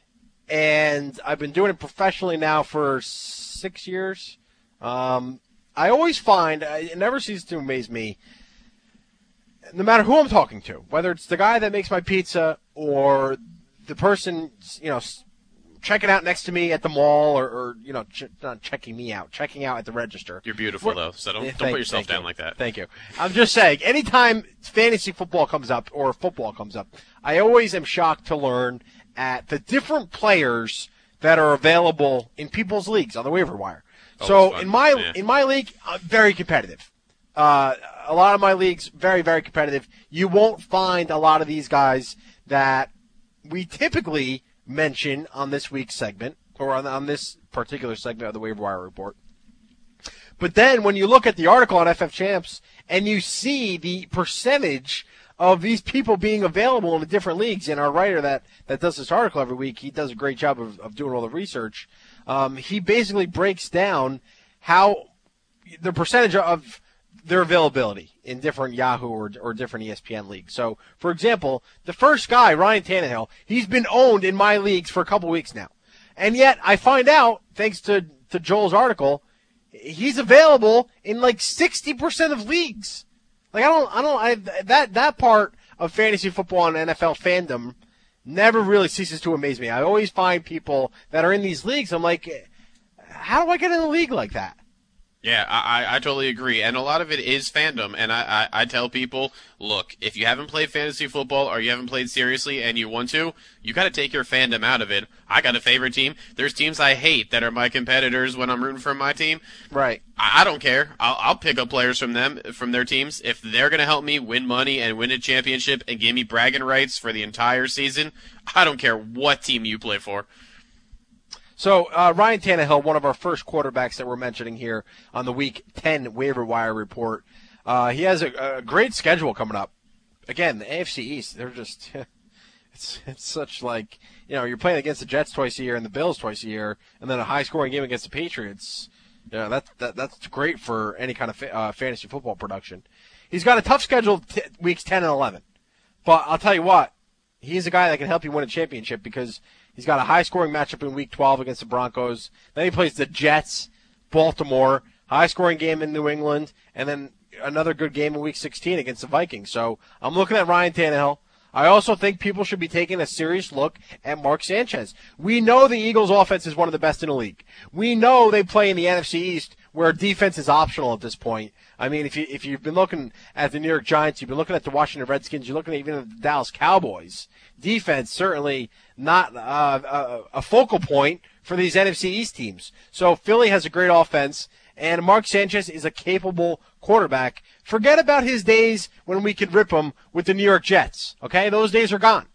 And I've been doing it professionally now for 6 years. I always find, it never ceases to amaze me, no matter who I'm talking to, whether it's the guy that makes my pizza or the person, checking out next to me at the mall or not checking me out, checking out at the register. You're beautiful, though, so don't put yourself down like that. Thank you. I'm just saying, anytime fantasy football comes up or football comes up, I always am shocked to learn at the different players that are available in people's leagues on the waiver wire. So in my league, I'm very competitive. A lot of my leagues, very, very competitive. You won't find a lot of these guys that we typically mention on this week's segment or on this particular segment of the waiver wire report. But then when you look at the article on FF Champs and you see the percentage of these people being available in the different leagues. And our writer that does this article every week, he does a great job of doing all the research. He basically breaks down how the percentage of their availability in different Yahoo or different ESPN leagues. So, for example, the first guy, Ryan Tannehill, he's been owned in my leagues for a couple weeks now. And yet I find out, thanks to Joel's article, he's available in like 60% of leagues. Like that part of fantasy football and NFL fandom never really ceases to amaze me. I always find people that are in these leagues, I'm like, how do I get in a league like that? Yeah, I totally agree. And a lot of it is fandom. And I tell people, look, if you haven't played fantasy football or you haven't played seriously and you want to, you got to take your fandom out of it. I got a favorite team. There's teams I hate that are my competitors when I'm rooting for my team. Right. I don't care. I'll pick up players from their teams. If they're going to help me win money and win a championship and give me bragging rights for the entire season, I don't care what team you play for. So, Ryan Tannehill, one of our first quarterbacks that we're mentioning here on the Week 10 waiver wire report, he has a great schedule coming up. Again, the AFC East, they're just it's such like, you're playing against the Jets twice a year and the Bills twice a year, and then a high-scoring game against the Patriots. That's great for any kind of fantasy football production. He's got a tough schedule weeks 10 and 11. But I'll tell you what, he's a guy that can help you win a championship because he's got a high-scoring matchup in Week 12 against the Broncos. Then he plays the Jets, Baltimore, high-scoring game in New England, and then another good game in Week 16 against the Vikings. So I'm looking at Ryan Tannehill. I also think people should be taking a serious look at Mark Sanchez. We know the Eagles' offense is one of the best in the league. We know they play in the NFC East where defense is optional at this point. I mean, if you've been looking at the New York Giants, you've been looking at the Washington Redskins, you're looking at even the Dallas Cowboys. Defense certainly not a focal point for these NFC East teams. So Philly has a great offense, and Mark Sanchez is a capable quarterback. Forget about his days when we could rip him with the New York Jets. Okay, those days are gone.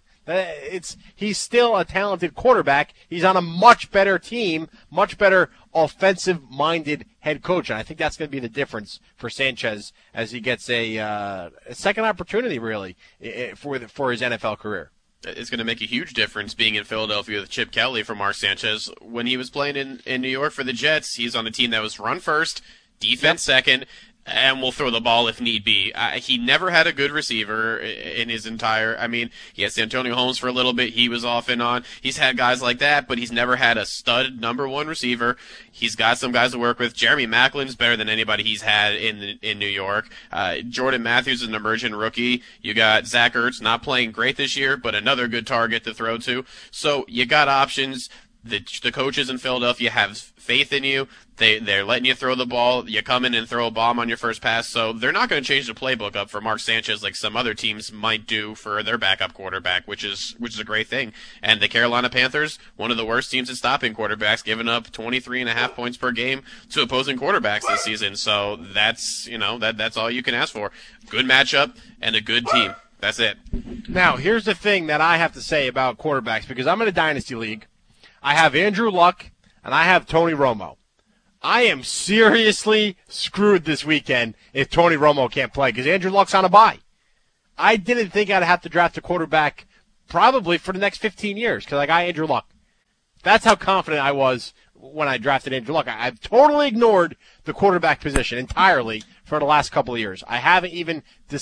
He's still a talented quarterback. He's on a much better team, much better offensive-minded head coach, and I think that's going to be the difference for Sanchez as he gets a second opportunity, really, for his NFL career. It's going to make a huge difference being in Philadelphia with Chip Kelly for Mark Sanchez. When he was playing in New York for the Jets, he's on a team that was run first, defense second, and will throw the ball if need be. He never had a good receiver in his entire. I mean, he had Santonio Holmes for a little bit. He was off and on. He's had guys like that, but he's never had a stud number one receiver. He's got some guys to work with. Jeremy Maclin's better than anybody he's had in New York. Jordan Matthews is an emergent rookie. You got Zach Ertz not playing great this year, but another good target to throw to. So you got options. The coaches in Philadelphia have faith in you. They're letting you throw the ball. You come in and throw a bomb on your first pass. So they're not going to change the playbook up for Mark Sanchez like some other teams might do for their backup quarterback, which is a great thing. And the Carolina Panthers, one of the worst teams at stopping quarterbacks, giving up 23.5 points per game to opposing quarterbacks this season. So that's that's all you can ask for. Good matchup and a good team. That's it. Now, here's the thing that I have to say about quarterbacks, because I'm in a dynasty league. I have Andrew Luck, and I have Tony Romo. I am seriously screwed this weekend if Tony Romo can't play, because Andrew Luck's on a bye. I didn't think I'd have to draft a quarterback probably for the next 15 years, because I got Andrew Luck. That's how confident I was when I drafted Andrew Luck. I've totally ignored the quarterback position entirely for the last couple of years. I haven't even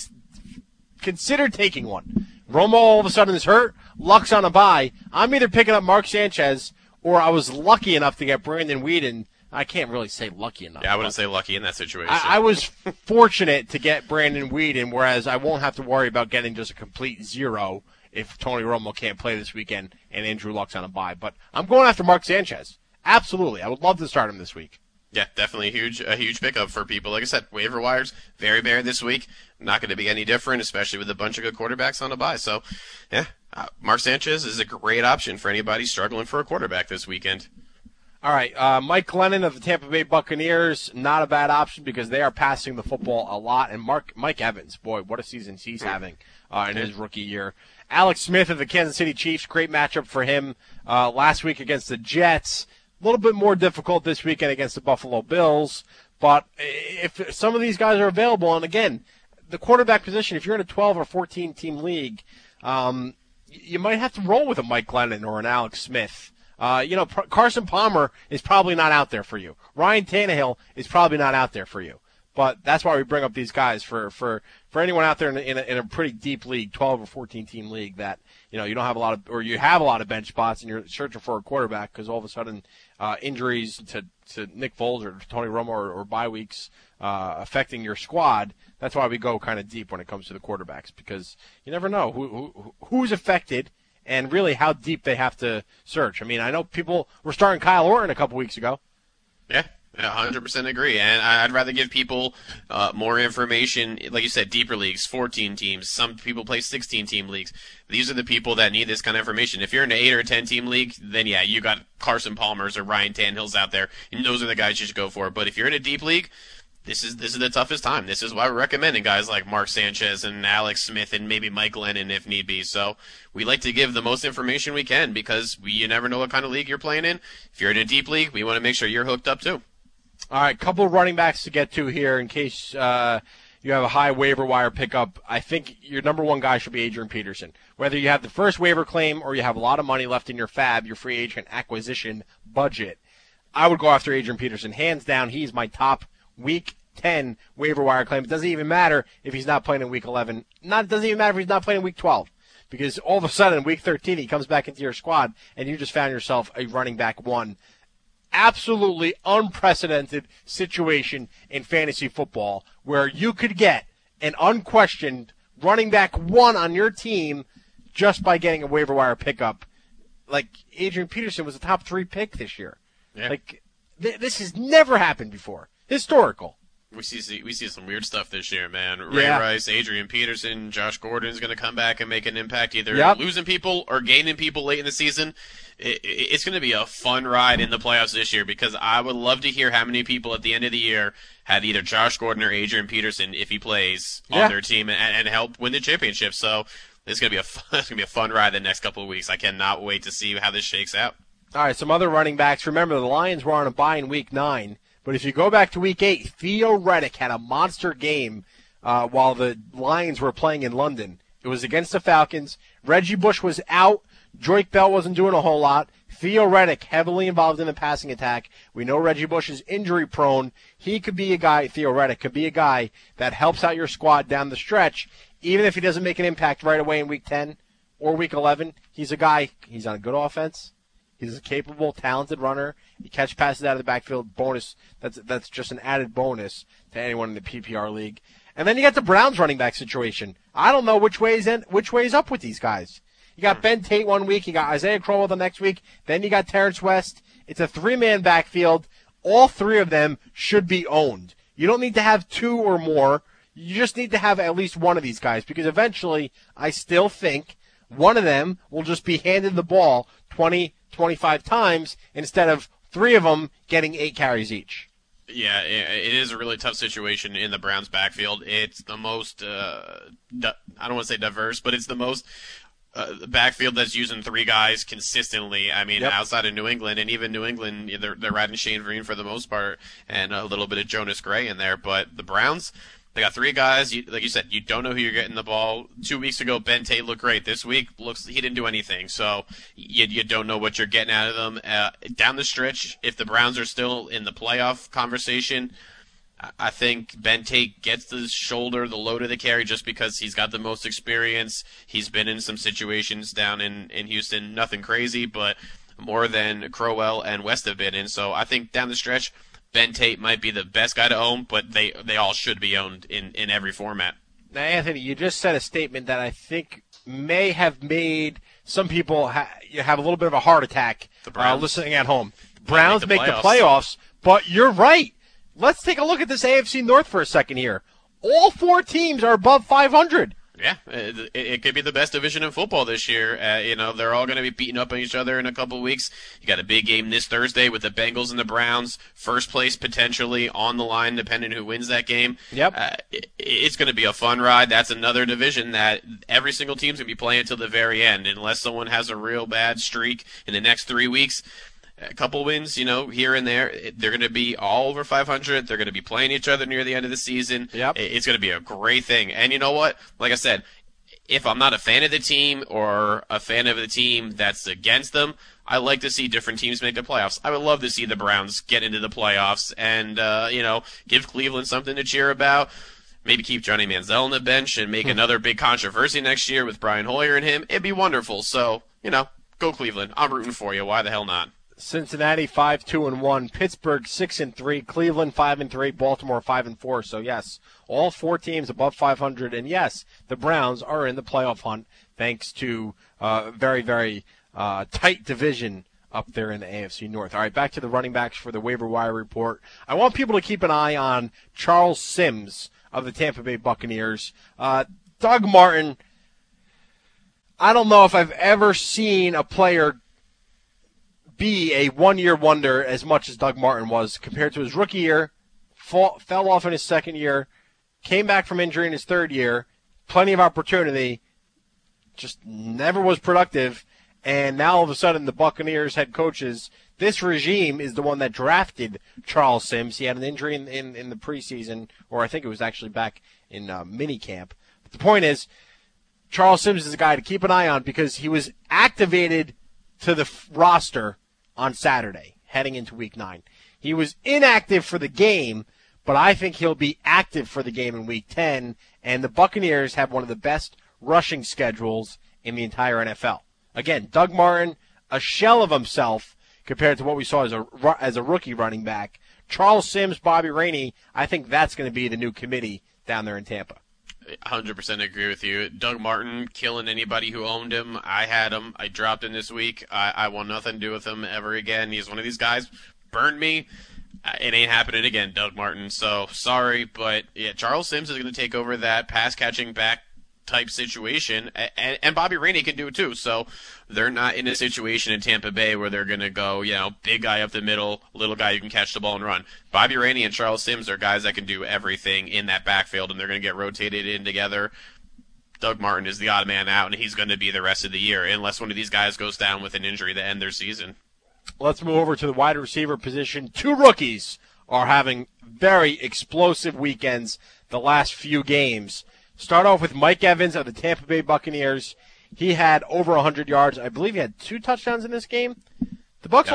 considered taking one. Romo all of a sudden is hurt. Luck's on a bye. I'm either picking up Mark Sanchez, or I was lucky enough to get Brandon Weeden. I can't really say lucky enough. Yeah, I wouldn't say lucky in that situation. I was fortunate to get Brandon Weeden, whereas I won't have to worry about getting just a complete zero if Tony Romo can't play this weekend and Andrew Luck's on a bye. But I'm going after Mark Sanchez. Absolutely. I would love to start him this week. Yeah, definitely a huge pickup for people. Like I said, waiver wires, very bare this week. Not going to be any different, especially with a bunch of good quarterbacks on the bye. So, yeah, Mark Sanchez is a great option for anybody struggling for a quarterback this weekend. All right, Mike Glennon of the Tampa Bay Buccaneers, not a bad option because they are passing the football a lot. And Mike Evans, boy, what a season he's having in his rookie year. Alex Smith of the Kansas City Chiefs, great matchup for him last week against the Jets. A little bit more difficult this weekend against the Buffalo Bills. But if some of these guys are available, and again, the quarterback position, if you're in a 12 or 14 team league, you might have to roll with a Mike Glennon or an Alex Smith. Carson Palmer is probably not out there for you. Ryan Tannehill is probably not out there for you. But that's why we bring up these guys for anyone out there in a pretty deep league, 12 or 14 team league that, you don't have a lot of, or you have a lot of bench spots and you're searching for a quarterback because all of a sudden injuries to Nick Foles or Tony Romo or bye weeks affecting your squad. That's why we go kind of deep when it comes to the quarterbacks, because you never know who's affected and really how deep they have to search. I mean, I know people were starting Kyle Orton a couple weeks ago. Yeah. 100% agree, and I'd rather give people more information. Like you said, deeper leagues, 14 teams. Some people play 16-team leagues. These are the people that need this kind of information. If you're in an 8 or 10-team league, then yeah, you got Carson Palmer's or Ryan Tannehill's out there, and those are the guys you should go for. But if you're in a deep league, this is the toughest time. This is why we're recommending guys like Mark Sanchez and Alex Smith and maybe Mike Glennon if need be. So we like to give the most information we can because you never know what kind of league you're playing in. If you're in a deep league, we want to make sure you're hooked up too. All right, couple of running backs to get to here in case you have a high waiver wire pickup. I think your number one guy should be Adrian Peterson. Whether you have the first waiver claim or you have a lot of money left in your FAB, your free agent acquisition budget, I would go after Adrian Peterson. Hands down, he's my top Week 10 waiver wire claim. It doesn't even matter if he's not playing in Week 11. It doesn't even matter if he's not playing in Week 12. Because all of a sudden, in Week 13, he comes back into your squad, and you just found yourself a running back one. Absolutely unprecedented situation in fantasy football where you could get an unquestioned running back one on your team just by getting a waiver wire pickup. Like, Adrian Peterson was a top 3 pick this year. Yeah. Like, this has never happened before. Historical. We see some weird stuff this year, man. Ray Rice, Adrian Peterson, Josh Gordon's going to come back and make an impact, either losing people or gaining people late in the season. It's going to be a fun ride in the playoffs this year because I would love to hear how many people at the end of the year had either Josh Gordon or Adrian Peterson if he plays on their team and help win the championship. So it's going to be a fun ride the next couple of weeks. I cannot wait to see how this shakes out. All right, some other running backs. Remember, the Lions were on a bye in Week 9. But if you go back to Week 8, Theo Riddick had a monster game while the Lions were playing in London. It was against the Falcons. Reggie Bush was out. Joik Bell wasn't doing a whole lot. Theo Riddick heavily involved in the passing attack. We know Reggie Bush is injury prone. He could be a guy, Theo Riddick, could be a guy that helps out your squad down the stretch, even if he doesn't make an impact right away in Week 10 or Week 11. He's a guy, he's on a good offense. He's a capable, talented runner. He catch passes out of the backfield. Bonus. That's just an added bonus to anyone in the PPR league. And then you got the Browns running back situation. I don't know which way is up with these guys. You got Ben Tate one week. You got Isaiah Crowell the next week. Then you got Terrence West. It's a 3-man backfield. All 3 of them should be owned. You don't need to have 2 or more. You just need to have at least one of these guys because eventually I still think one of them will just be handed the ball 25 times instead of 3 of them getting 8 carries each. Yeah, it is a really tough situation in the Browns backfield. It's the most, I don't want to say diverse, but it's the most backfield that's using 3 guys consistently. I mean, outside of New England, and even New England, they're riding Shane Vereen for the most part, and a little bit of Jonas Gray in there. But the Browns, they got 3 guys. Like you said, you don't know who you're getting the ball. 2 weeks ago, Ben Tate looked great. This week, he didn't do anything. So you don't know what you're getting out of them. Down the stretch, if the Browns are still in the playoff conversation, I think Ben Tate gets the shoulder, the load of the carry just because he's got the most experience. He's been in some situations down in Houston. Nothing crazy, but more than Crowell and West have been in. So I think down the stretch, Ben Tate might be the best guy to own, but they all should be owned in every format. Now, Anthony, you just said a statement that I think may have made some people have a little bit of a heart attack listening at home. Browns make the playoffs, but you're right. Let's take a look at this AFC North for a second here. All 4 teams are above 500. Yeah, it could be the best division in football this year. They're all going to be beating up on each other in a couple of weeks. You got a big game this Thursday with the Bengals and the Browns. First place potentially on the line, depending who wins that game. Yep. It's going to be a fun ride. That's another division that every single team's going to be playing until the very end, unless someone has a real bad streak in the next 3 weeks. a couple wins, here and there. They're going to be all over 500. They're going to be playing each other near the end of the season. Yep. It's going to be a great thing. And you know what? Like I said, if I'm not a fan of the team or a fan of the team that's against them, I like to see different teams make the playoffs. I would love to see the Browns get into the playoffs and, give Cleveland something to cheer about. Maybe keep Johnny Manziel on the bench and make another big controversy next year with Brian Hoyer and him. It'd be wonderful. So, go Cleveland. I'm rooting for you. Why the hell not? Cincinnati 5-2-1, Pittsburgh 6-3, Cleveland 5-3, Baltimore 5-4. So yes, all 4 teams above 500, and yes, the Browns are in the playoff hunt thanks to very, very tight division up there in the AFC North. All right, back to the running backs for the waiver wire report. I want people to keep an eye on Charles Sims of the Tampa Bay Buccaneers. Doug Martin, I don't know if I've ever seen a player be a one-year wonder as much as Doug Martin was compared to his rookie year, fell off in his second year, came back from injury in his third year, plenty of opportunity, just never was productive, and now all of a sudden the Buccaneers head coaches, this regime is the one that drafted Charles Sims. He had an injury in the preseason, or I think it was actually back in minicamp. But the point is, Charles Sims is a guy to keep an eye on because he was activated to the roster on Saturday, heading into Week 9. He was inactive for the game, but I think he'll be active for the game in Week 10, and the Buccaneers have one of the best rushing schedules in the entire NFL. Again, Doug Martin, a shell of himself compared to what we saw as a rookie running back. Charles Sims, Bobby Rainey, I think that's going to be the new committee down there in Tampa. 100% agree with you. Doug Martin killing anybody who owned him. I had him. I dropped him this week. I want nothing to do with him ever again. He's one of these guys. Burned me. It ain't happening again, Doug Martin. So, sorry. But, yeah, Charles Sims is going to take over that pass-catching back type situation, and Bobby Rainey can do it too. So they're not in a situation in Tampa Bay where they're going to go, big guy up the middle, little guy who can catch the ball and run. Bobby Rainey and Charles Sims are guys that can do everything in that backfield, and they're going to get rotated in together. Doug Martin is the odd man out, and he's going to be the rest of the year, unless one of these guys goes down with an injury to end their season. Let's move over to the wide receiver position. 2 rookies are having very explosive weekends the last few games. Start off with Mike Evans of the Tampa Bay Buccaneers. He had over 100 yards. I believe he had 2 touchdowns in this game. The Bucs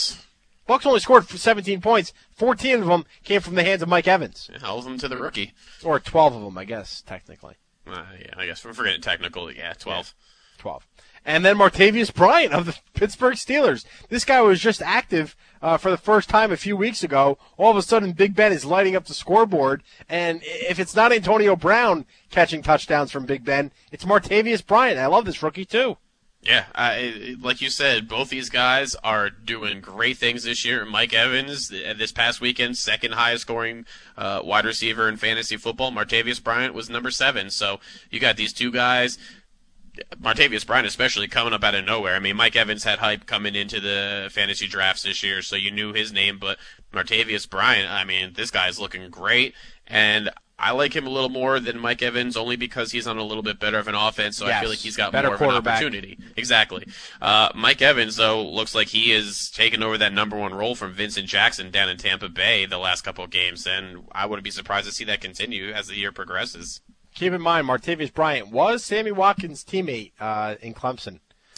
only scored 17 points. 14 of them came from the hands of Mike Evans. All of them to the rookie. Or 12 of them, I guess, technically. Yeah, I guess we're forgetting technical. Yeah, 12. Yeah, 12. And then Martavius Bryant of the Pittsburgh Steelers. This guy was just active for the first time a few weeks ago. All of a sudden, Big Ben is lighting up the scoreboard. And if it's not Antonio Brown catching touchdowns from Big Ben, it's Martavius Bryant. I love this rookie, too. Yeah, like you said, both these guys are doing great things this year. Mike Evans, this past weekend, second highest scoring wide receiver in fantasy football. Martavius Bryant was number 7. So you got these 2 guys. Martavius Bryant especially coming up out of nowhere. I mean, Mike Evans had hype coming into the fantasy drafts this year, so you knew his name. But Martavius Bryant, I mean, this guy's looking great. And I like him a little more than Mike Evans only because he's on a little bit better of an offense, so yes, I feel like he's got more of an opportunity. Exactly. Mike Evans, though, looks like he is taking over that number 1 role from Vincent Jackson down in Tampa Bay the last couple of games, and I wouldn't be surprised to see that continue as the year progresses. Keep in mind, Martavius Bryant was Sammy Watkins' teammate in Clemson.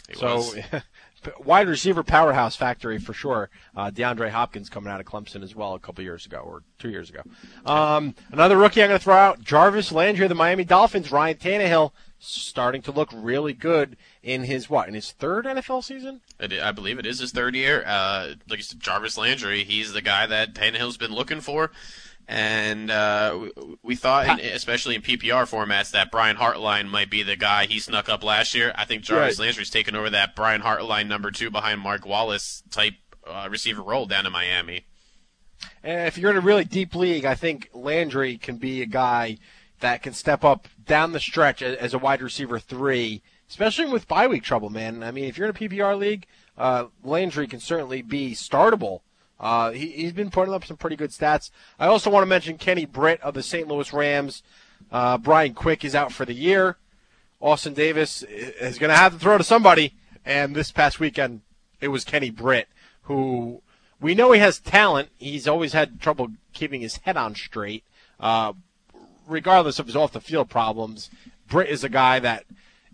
Wide receiver powerhouse factory for sure. DeAndre Hopkins coming out of Clemson as well a couple years ago, or 2 years ago. Another rookie I'm going to throw out, Jarvis Landry of the Miami Dolphins. Ryan Tannehill starting to look really good in his 3rd NFL season? I believe it is his 3rd year. Like you said, Jarvis Landry, he's the guy that Tannehill's been looking for. And we thought, especially in PPR formats, that Brian Hartline might be the guy. He snuck up last year. I think Jarvis Landry's taken over that Brian Hartline number 2 behind Mark Wallace type receiver role down in Miami. And if you're in a really deep league, I think Landry can be a guy that can step up down the stretch as a wide receiver 3, especially with bye week trouble, man. I mean, if you're in a PPR league, Landry can certainly be startable. He's been putting up some pretty good stats. I also want to mention Kenny Britt of the St. Louis Rams. Brian Quick is out for the year. Austin Davis is going to have to throw to somebody. And this past weekend, it was Kenny Britt who we know he has talent. He's always had trouble keeping his head on straight, regardless of his off-the-field problems. Britt is a guy that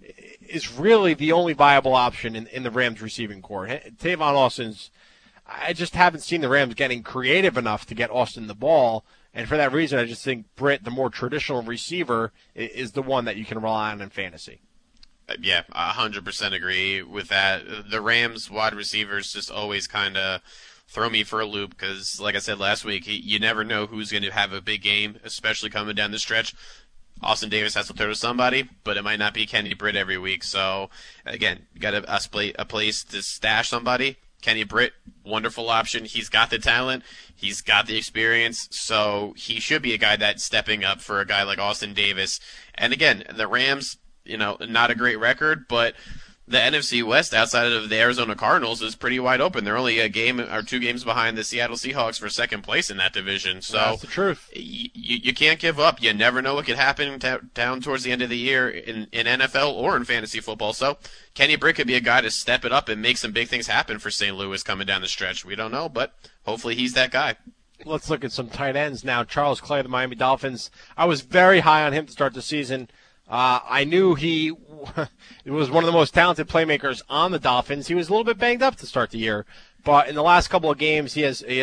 is really the only viable option in the Rams receiving corps. Tavon Austin's, I just haven't seen the Rams getting creative enough to get Austin the ball, and for that reason, I just think Britt, the more traditional receiver, is the one that you can rely on in fantasy. Yeah, 100% agree with that. The Rams wide receivers just always kind of throw me for a loop because, like I said last week, you never know who's going to have a big game, especially coming down the stretch. Austin Davis has to throw to somebody, but it might not be Kenny Britt every week. So, again, you got a place to stash somebody. Kenny Britt, wonderful option. He's got the talent. He's got the experience. So he should be a guy that's stepping up for a guy like Austin Davis. And, again, the Rams, not a great record, but the NFC West outside of the Arizona Cardinals is pretty wide open. They're only a game or 2 games behind the Seattle Seahawks for second place in that division. So that's the truth. You can't give up. You never know what could happen down towards the end of the year in NFL or in fantasy football. So Kenny Britt could be a guy to step it up and make some big things happen for St. Louis coming down the stretch. We don't know, but hopefully he's that guy. Let's look at some tight ends now. Charles Clay of the Miami Dolphins. I was very high on him to start the season. I knew he was one of the most talented playmakers on the Dolphins. He was a little bit banged up to start the year, but in the last couple of games, he has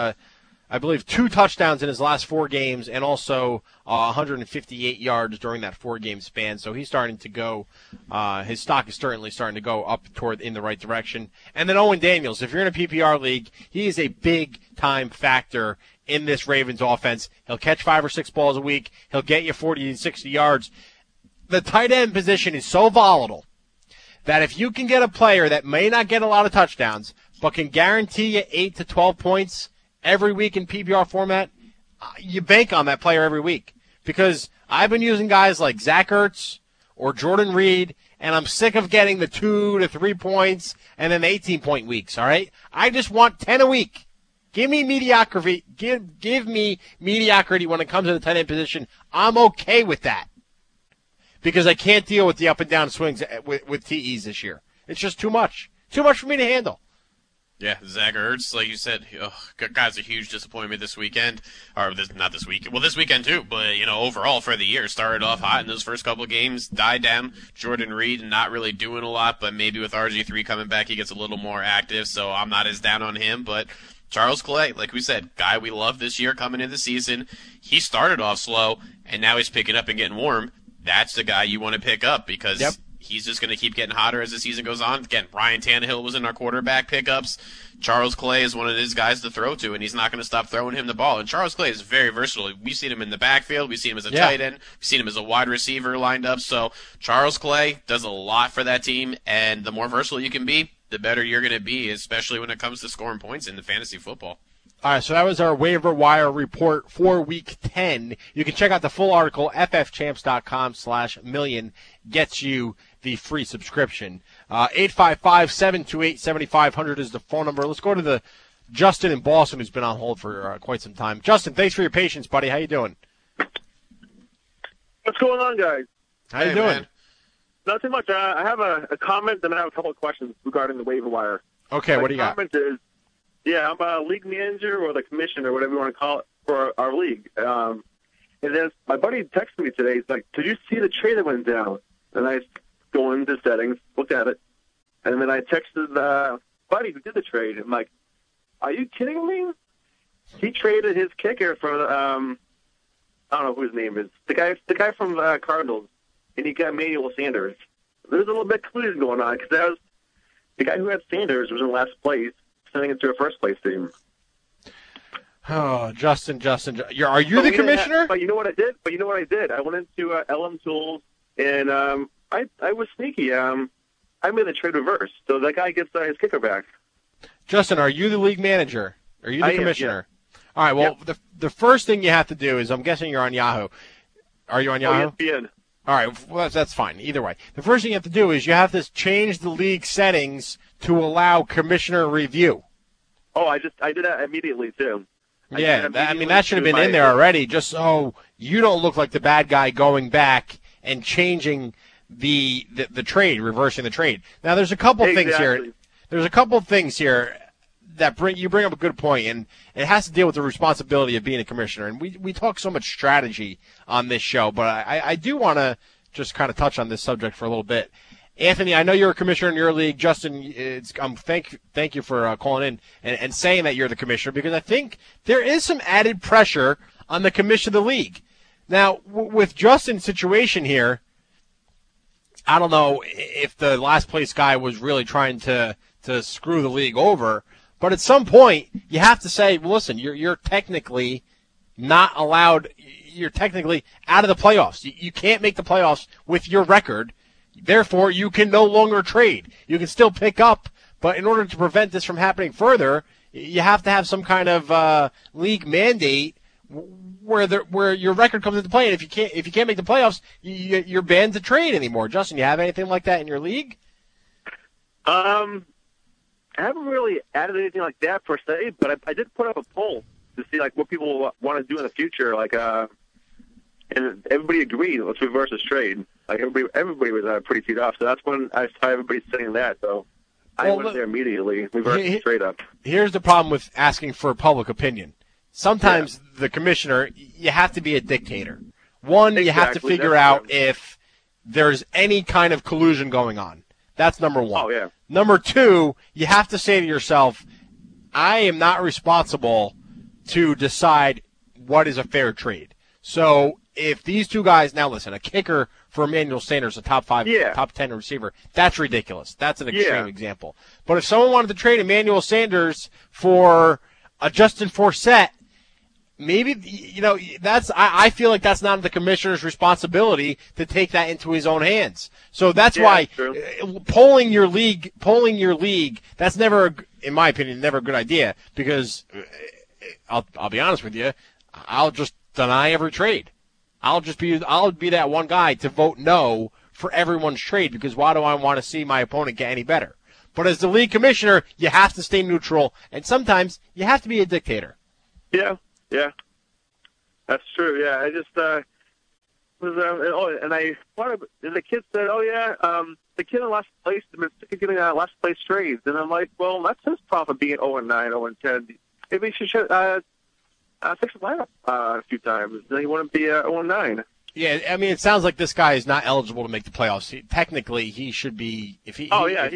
I believe, 2 touchdowns in his last 4 games and also 158 yards during that 4-game span. So he's starting to go. His stock is certainly starting to go up in the right direction. And then Owen Daniels, if you're in a PPR league, he is a big-time factor in this Ravens offense. He'll catch 5 or 6 balls a week. He'll get you 40 to 60 yards. The tight end position is so volatile that if you can get a player that may not get a lot of touchdowns but can guarantee you 8 to 12 points every week in PPR format, you bank on that player every week. Because I've been using guys like Zach Ertz or Jordan Reed, and I'm sick of getting the 2 to 3 points and then 18-point weeks, all right? I just want 10 a week. Give me mediocrity. Give me mediocrity when it comes to the tight end position. I'm okay with that. Because I can't deal with the up and down swings with TEs this year. It's just too much. Too much for me to handle. Yeah, Zach Ertz, like you said, guy's a huge disappointment this weekend. Not this week. Well, this weekend too, but, overall for the year. Started off hot in those first couple of games, died down. Jordan Reed not really doing a lot, but maybe with RG3 coming back, he gets a little more active, so I'm not as down on him. But Charles Clay, like we said, guy we love this year coming into the season. He started off slow, and now he's picking up and getting warm. That's the guy you want to pick up because he's just going to keep getting hotter as the season goes on. Again, Ryan Tannehill was in our quarterback pickups. Charles Clay is one of his guys to throw to, and he's not going to stop throwing him the ball. And Charles Clay is very versatile. We've seen him in the backfield. We've seen him as a tight end. We've seen him as a wide receiver lined up. So Charles Clay does a lot for that team, and the more versatile you can be, the better you're going to be, especially when it comes to scoring points in the fantasy football. All right, so that was our waiver wire report for Week 10. You can check out the full article, ffchamps.com/million gets you the free subscription. 855-728-7500 is the phone number. Let's go to the Justin in Boston, who's been on hold for quite some time. Justin, thanks for your patience, buddy. How you doing? What's going on, guys? How you doing? Man. Not too much. I have a comment, then I have a couple of questions regarding the waiver wire. Okay, what do you got? My comment is, I'm a league manager or the commissioner, whatever you want to call it, for our league. And then my buddy texted me today. He's like, did you see the trade that went down? And I go into settings, looked at it, and then I texted the buddy who did the trade. I'm like, are you kidding me? He traded his kicker for, I don't know who his name is, the guy from the Cardinals, and he got Emmanuel Sanders. There's a little bit of collusion going on because the guy who had Sanders was in last place, sending it to a first-place team. Oh, Justin, are you the commissioner? But you know what I did? I went into LM Tools, and I was sneaky. I made the trade reverse, so that guy gets his kicker back. Justin, are you the league manager? Are you the commissioner? Yeah. All right, well, the first thing you have to do is, I'm guessing you're on Yahoo. Are you on Yahoo? ESPN. All right, well, that's fine. Either way. The first thing you have to do is you have to change the league settings to allow commissioner review. Oh, I did that immediately, too. That should have been in there already, just so you don't look like the bad guy going back and changing the trade, reversing the trade. Now, there's a couple things here. There's a couple things here. you bring up a good point, and it has to deal with the responsibility of being a commissioner. And we talk so much strategy on this show, but I do want to just kind of touch on this subject for a little bit. Anthony, I know you're a commissioner in your league. Justin, thank you for calling in and saying that you're the commissioner, because I think there is some added pressure on the commission of the league. Now, with Justin's situation here, I don't know if the last place guy was really trying to screw the league over, but at some point you have to say, well, listen, you're technically not allowed. You're technically out of the playoffs. You can't make the playoffs with your record. Therefore, you can no longer trade. You can still pick up, but in order to prevent this from happening further, you have to have some kind of league mandate where your record comes into play. And if you can't make the playoffs, you're banned to trade anymore. Justin, you have anything like that in your league? I haven't really added anything like that per se, but I did put up a poll to see like what people want to do in the future. Like, and everybody agreed, let's reverse this trade. Like everybody was pretty teed off. So that's when I saw everybody saying that. So I went there immediately, reversed the trade up. Here's the problem with asking for public opinion. Sometimes the commissioner, you have to be a dictator. One, you have to figure out if there's any kind of collusion going on. That's number one. Oh, yeah. Number two, you have to say to yourself, I am not responsible to decide what is a fair trade. So if these two guys, now listen, a kicker for Emmanuel Sanders, a top 10 receiver, that's ridiculous. That's an extreme example. But if someone wanted to trade Emmanuel Sanders for a Justin Forsett, maybe, I feel like that's not the commissioner's responsibility to take that into his own hands. So that's why polling your league, that's never, in my opinion, never a good idea, because I'll be honest with you, I'll just deny every trade. I'll be that one guy to vote no for everyone's trade, because why do I want to see my opponent get any better? But as the league commissioner, you have to stay neutral, and sometimes you have to be a dictator. Yeah, that's true. Yeah, I just the kid said, the kid in last place has been getting last place trades, and I'm like, well, that's his problem being 0-9, 0-10. Maybe he should fix the lineup a few times. Then he wouldn't be 0-9. Yeah, I mean, it sounds like this guy is not eligible to make the playoffs. Technically, he should be. He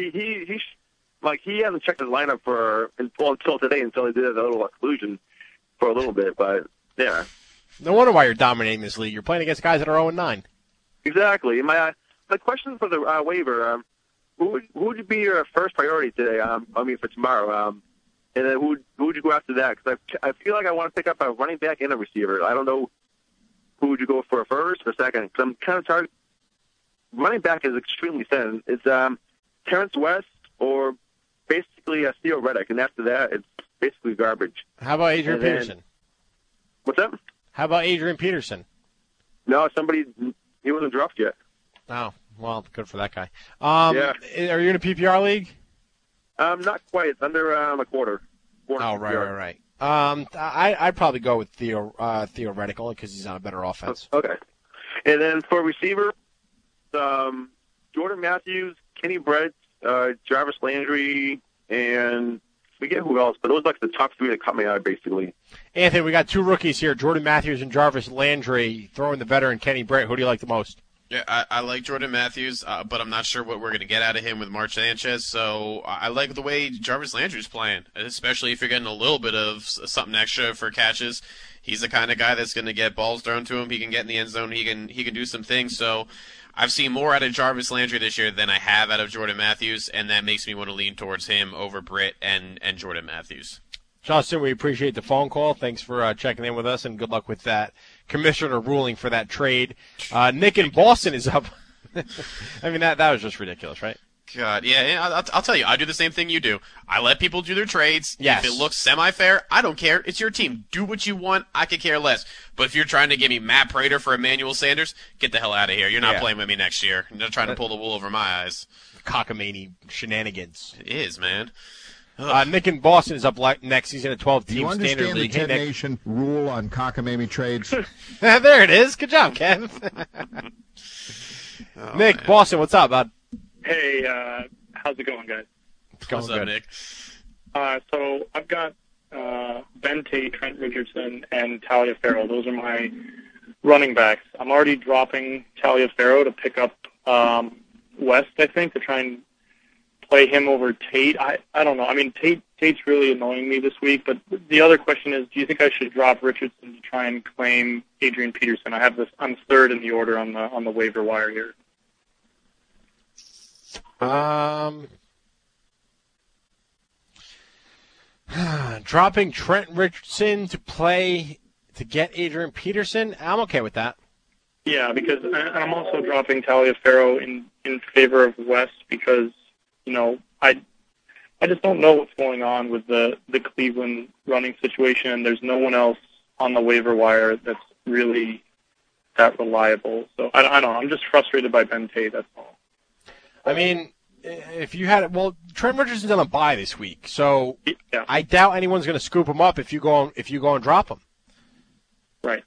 hasn't checked his lineup until today, until he did a little collusion for a little bit. But yeah, no wonder why you're dominating this league. You're playing against guys that are 0-9. Exactly. My question for the waiver: who would be your first priority today? For tomorrow. And then who would you go after that? Because I feel like I want to pick up a running back and a receiver. I don't know who would you go for first or second. Because I'm kind of tired. Running back is extremely thin. It's Terrence West or basically Theo Reddick, and after that, it's basically garbage. How about Adrian Peterson? What's that? How about Adrian Peterson? No, he wasn't drafted yet. Oh, well, good for that guy. Are you in a PPR league? Not quite. It's under a quarter. Oh, right. I'd probably go with Theo Reddick, only because he's on a better offense. Okay. And then for receiver, Jordan Matthews, Kenny Brett, Jarvis Landry, and forget who else, but those are like the top three that caught my eye, basically. Anthony, we got two rookies here, Jordan Matthews and Jarvis Landry, throwing the veteran Kenny Brett. Who do you like the most? Yeah, I like Jordan Matthews, but I'm not sure what we're going to get out of him with Mark Sanchez. So I like the way Jarvis Landry's playing, especially if you're getting a little bit of something extra for catches. He's the kind of guy that's going to get balls thrown to him. He can get in the end zone. He can do some things. So I've seen more out of Jarvis Landry this year than I have out of Jordan Matthews, and that makes me want to lean towards him over Britt and Jordan Matthews. Justin, we appreciate the phone call. Thanks for checking in with us, and good luck with that commissioner ruling for that trade. Nick in Boston is up. I mean, that was just ridiculous, right? God, yeah. I'll tell you, I do the same thing you do. I let people do their trades. Yes. If it looks semi-fair, I don't care. It's your team. Do what you want. I could care less. But if you're trying to give me Matt Prater for Emmanuel Sanders, get the hell out of here. You're not playing with me next year. You're not trying to pull the wool over my eyes. Cockamamie shenanigans. It is, man. Nick in Boston is up next. He's in a 12-team standard league. Do you understand the 10 Nation rule on cockamamie trades? There it is. Good job, Kev. Nick, man. Boston, what's up, bud? Hey, how's it going, guys? It's going What's good. up, Nick? So I've got Ben Tate, Trent Richardson, and Taliaferro. Those are my running backs. I'm already dropping Taliaferro to pick up West, I think, to try and play him over Tate. I don't know. I mean, Tate's really annoying me this week, but the other question is, do you think I should drop Richardson to try and claim Adrian Peterson? I'm third in the order on the waiver wire here. Dropping Trent Richardson to get Adrian Peterson, I'm okay with that. Yeah, because I'm also dropping Taliaferro in favor of West because, I just don't know what's going on with the Cleveland running situation, and there's no one else on the waiver wire that's really that reliable. So I don't know. I'm just frustrated by Ben Tate, that's all. I mean, if you had Trent Richardson's on a bye this week, so yeah. I doubt anyone's going to scoop him up if you go and drop him. Right.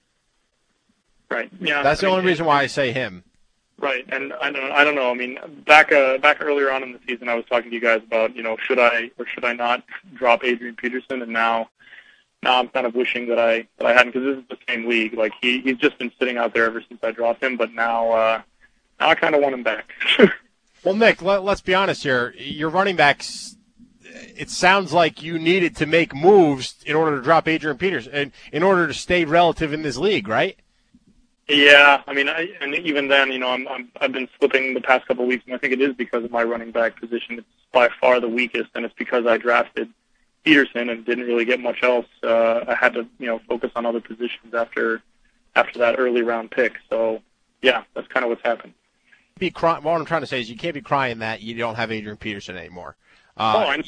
Yeah. That's the only reason why I say him. Right, and I don't know. I mean, back earlier on in the season, I was talking to you guys about, should I or should I not drop Adrian Peterson, and now I'm kind of wishing that I hadn't, because this is the same league. Like he's just been sitting out there ever since I dropped him, but now I kind of want him back. Well, Nick, let's be honest here. Your running backs, it sounds like you needed to make moves in order to drop Adrian Peterson, and in order to stay relative in this league, right? Yeah, I mean, and even then, I've been slipping the past couple of weeks, and I think it is because of my running back position. It's by far the weakest, and it's because I drafted Peterson and didn't really get much else. I had to, focus on other positions after that early round pick. So, yeah, that's kind of what's happened. What I'm trying to say is you can't be crying that you don't have Adrian Peterson anymore. I'm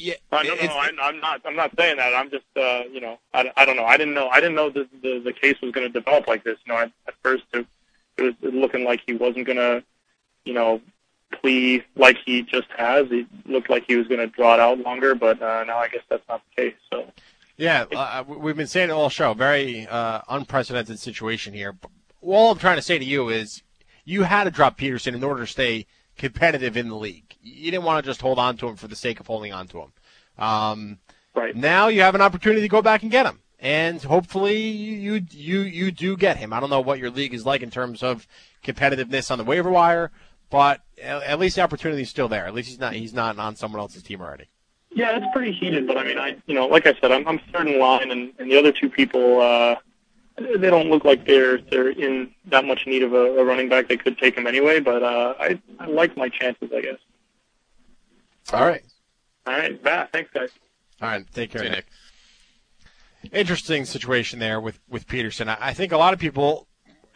not saying that. I'm just, I don't know. I didn't know the case was going to develop like this. At first it was looking like he wasn't going to, plea like he just has. It looked like he was going to draw it out longer, but now I guess that's not the case. So. Yeah, we've been saying it all show. Very unprecedented situation here. All I'm trying to say to you is you had to drop Peterson in order to stay competitive in the league. You didn't want to just hold on to him for the sake of holding on to him. Right. Now you have an opportunity to go back and get him, and hopefully you do get him. I don't know what your league is like in terms of competitiveness on the waiver wire, but at least the opportunity is still there. At least he's not on someone else's team already. Yeah, it's pretty heated, but I mean, like I said, I'm third in line, and the other two people, they don't look like they're in that much need of a running back. They could take him anyway, but I like my chances, I guess. All right. Thanks, guys. All right, take care, Nick. Interesting situation there with Peterson. I think a lot of people,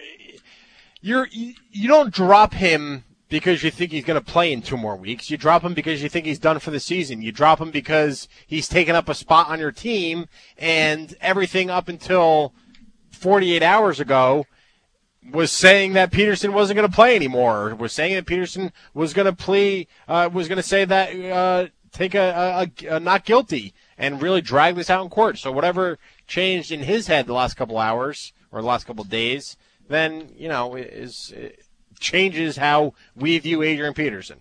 you don't drop him because you think he's going to play in 2 more weeks. You drop him because you think he's done for the season. You drop him because he's taken up a spot on your team, and everything up until 48 hours ago was saying that Peterson wasn't going to play anymore. Was saying that Peterson was going to say that take a not guilty and really drag this out in court. So whatever changed in his head the last couple hours or the last couple of days, then changes how we view Adrian Peterson.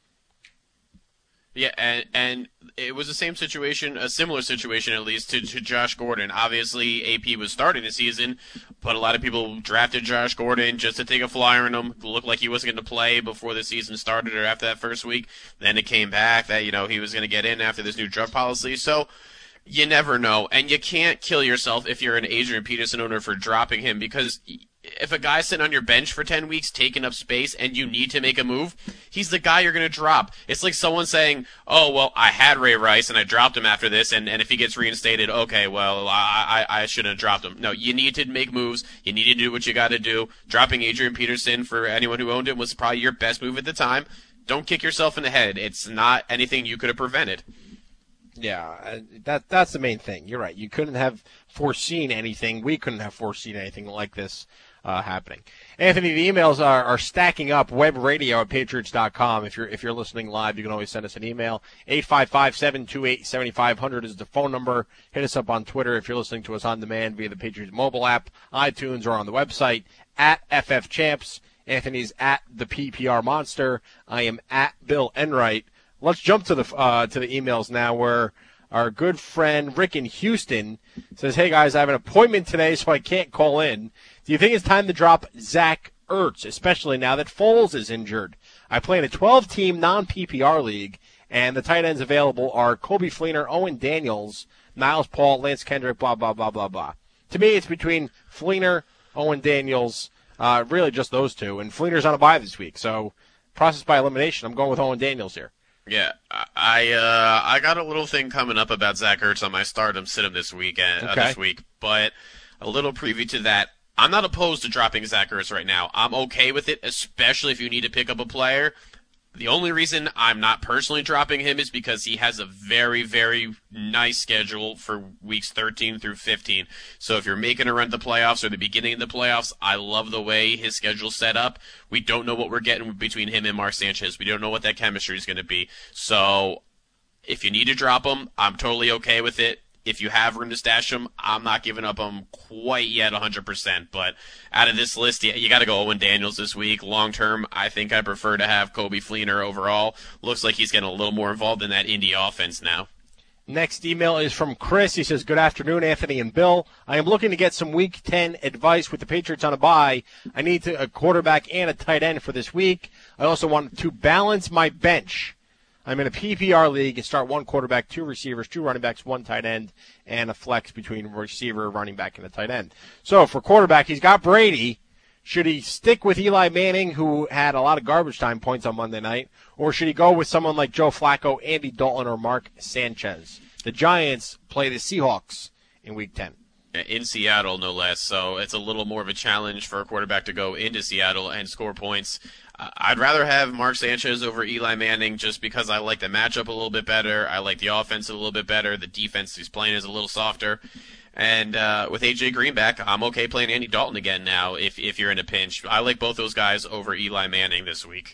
Yeah, and it was the same situation, a similar situation at least, to Josh Gordon. Obviously, AP was starting the season, but a lot of people drafted Josh Gordon just to take a flyer on him. It looked like he wasn't going to play before the season started or after that first week. Then it came back that, he was going to get in after this new drug policy. So you never know, and you can't kill yourself if you're an Adrian Peterson owner for dropping him, because if a guy's sitting on your bench for 10 weeks taking up space and you need to make a move, he's the guy you're going to drop. It's like someone saying, oh, well, I had Ray Rice and I dropped him after this, and if he gets reinstated, okay, well, I shouldn't have dropped him. No, you need to make moves. You need to do what you got to do. Dropping Adrian Peterson for anyone who owned him was probably your best move at the time. Don't kick yourself in the head. It's not anything you could have prevented. Yeah, that's the main thing. You're right. You couldn't have foreseen anything. We couldn't have foreseen anything like this happening. Anthony, the emails are stacking up. webradio@patriots.com. If you're listening live, you can always send us an email. 855-728-7500 is the phone number. Hit us up on Twitter if you're listening to us on demand via the Patriots mobile app, iTunes, or on the website at FFChamps. Anthony's at the PPR Monster. I am at Bill Enright. Let's jump to the emails now, where Our good friend Rick in Houston says, hey, guys, I have an appointment today, so I can't call in. Do you think it's time to drop Zach Ertz, especially now that Foles is injured? I play in a 12-team non-PPR league, and the tight ends available are Coby Fleener, Owen Daniels, Niles Paul, Lance Kendrick, blah, blah, blah, blah, blah. To me, it's between Fleener, Owen Daniels, really just those two. And Fleener's on a bye this week, so process by elimination, I'm going with Owen Daniels here. Yeah, I got a little thing coming up about Zach Ertz on my stardom sit-em this week, but a little preview to that. I'm not opposed to dropping Zach Ertz right now. I'm okay with it, especially if you need to pick up a player. The only reason I'm not personally dropping him is because he has a very, very nice schedule for weeks 13 through 15. So if you're making a run at the playoffs or the beginning of the playoffs, I love the way his schedule's set up. We don't know what we're getting between him and Mark Sanchez. We don't know what that chemistry is going to be. So if you need to drop him, I'm totally okay with it. If you have room to stash him, I'm not giving up him quite yet 100%. But out of this list, you got to go Owen Daniels this week. Long term, I think I prefer to have Coby Fleener overall. Looks like he's getting a little more involved in that Indy offense now. Next email is from Chris. He says, good afternoon, Anthony and Bill. I am looking to get some Week 10 advice with the Patriots on a bye. I need a quarterback and a tight end for this week. I also want to balance my bench. I'm in a PPR league and start one quarterback, two receivers, two running backs, one tight end, and a flex between receiver, running back, and a tight end. So for quarterback, he's got Brady. Should he stick with Eli Manning, who had a lot of garbage time points on Monday night, or should he go with someone like Joe Flacco, Andy Dalton, or Mark Sanchez? The Giants play the Seahawks in Week 10. In Seattle, no less. So it's a little more of a challenge for a quarterback to go into Seattle and score points. I'd rather have Mark Sanchez over Eli Manning just because I like the matchup a little bit better. I like the offense a little bit better. The defense he's playing is a little softer. And with A.J. Green back, I'm okay playing Andy Dalton again now if you're in a pinch. I like both those guys over Eli Manning this week.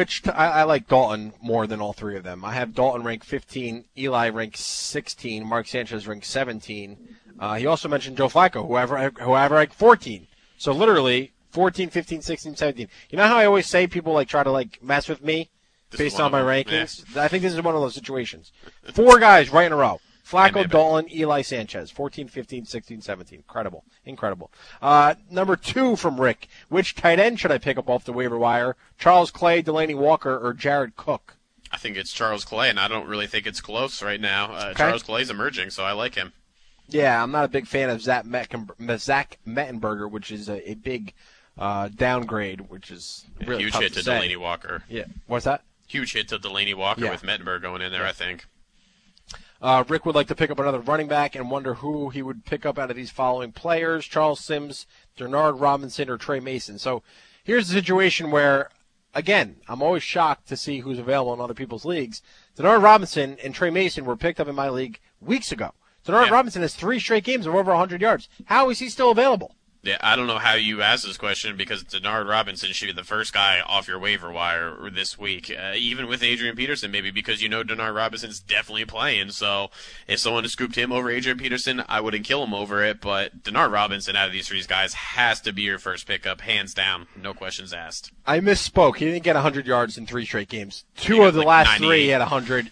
I like Dalton more than all three of them. I have Dalton ranked 15, Eli ranked 16, Mark Sanchez ranked 17. He also mentioned Joe Flacco, whoever ranked 14. So literally 14, 15, 16, 17. You know how I always say people try to mess with me based on my rankings? Yeah. I think this is one of those situations. 4 guys right in a row. Flacco, Dalton, Eli, Sanchez. 14, 15, 16, 17. Incredible. Number 2 from Rick. Which tight end should I pick up off the waiver wire? Charles Clay, Delaney Walker, or Jared Cook? I think it's Charles Clay, and I don't really think it's close right now. Okay. Charles Clay's emerging, so I like him. Yeah, I'm not a big fan of Zach Mettenberger, which is a big downgrade, which is really huge tough hit to to say. Delaney Walker. Yeah, what's that? Huge hit to Delaney Walker with Mettenberger going in there, I think. Rick would like to pick up another running back and wonder who he would pick up out of these following players: Charles Sims, Denard Robinson, or Trey Mason. So here's the situation where, again, I'm always shocked to see who's available in other people's leagues. Denard Robinson and Trey Mason were picked up in my league weeks ago. Denard Robinson has 3 straight games of over 100 yards. How is he still available? Yeah, I don't know how you asked this question because Denard Robinson should be the first guy off your waiver wire this week, even with Adrian Peterson, maybe because Denard Robinson's definitely playing. So if someone had scooped him over Adrian Peterson, I wouldn't kill him over it. But Denard Robinson out of these 3 guys has to be your first pickup, hands down, no questions asked. I misspoke. He didn't get 100 yards in 3 straight games. 2 of the last 3 had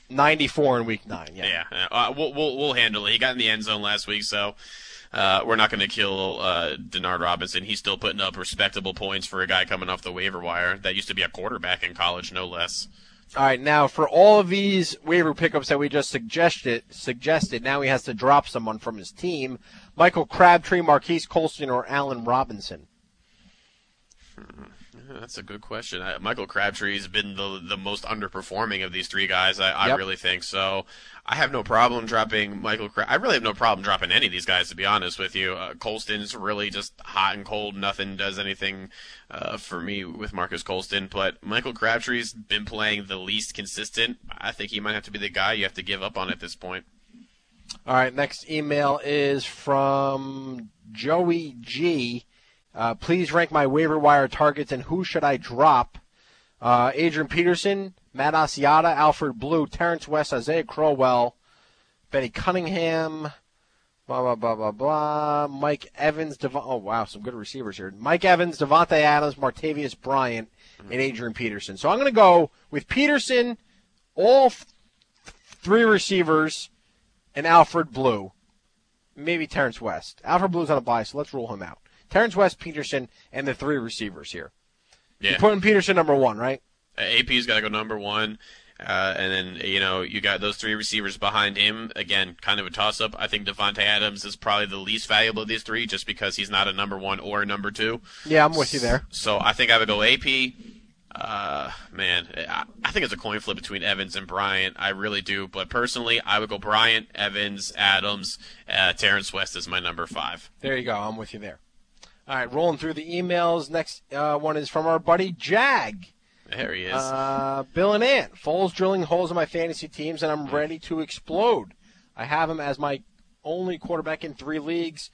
194 in Week 9. Yeah. We'll handle it. He got in the end zone last week, so. We're not going to kill Denard Robinson. He's still putting up respectable points for a guy coming off the waiver wire. That used to be a quarterback in college, no less. All right, now for all of these waiver pickups that we just suggested, now he has to drop someone from his team. Michael Crabtree, Marquise Colston, or Allen Robinson? That's a good question. Michael Crabtree's been the most underperforming of these 3 guys. I really think so. I have no problem dropping Michael Crabtree. I really have no problem dropping any of these guys, to be honest with you. Colston's really just hot and cold. Nothing does anything for me with Marcus Colston. But Michael Crabtree's been playing the least consistent. I think he might have to be the guy you have to give up on at this point. All right, next email is from Joey G. Please rank my waiver wire targets and who should I drop? Adrian Peterson, Matt Asiata, Alfred Blue, Terrence West, Isaiah Crowell, Benny Cunningham, blah, blah, blah, blah, blah. Mike Evans, some good receivers here. Mike Evans, Devontae Adams, Martavius Bryant, and Adrian Peterson. So I'm going to go with Peterson, all 3 receivers, and Alfred Blue. Maybe Terrence West. Alfred Blue's on a bye, so let's rule him out. Terrence West, Peterson, and the 3 receivers here. Yeah. You're putting Peterson number 1, right? AP's got to go number 1. And then, you got those 3 receivers behind him. Again, kind of a toss-up. I think Devontae Adams is probably the least valuable of these 3 just because he's not a number 1 or a number 2. Yeah, I'm with you there. So I think I would go AP. Man, I think it's a coin flip between Evans and Bryant. I really do. But personally, I would go Bryant, Evans, Adams. Terrence West is my number 5. There you go. I'm with you there. All right, rolling through the emails. Next one is from our buddy Jag. There he is. Bill and Ant. Foles drilling holes in my fantasy teams, and I'm ready to explode. I have him as my only quarterback in 3 leagues.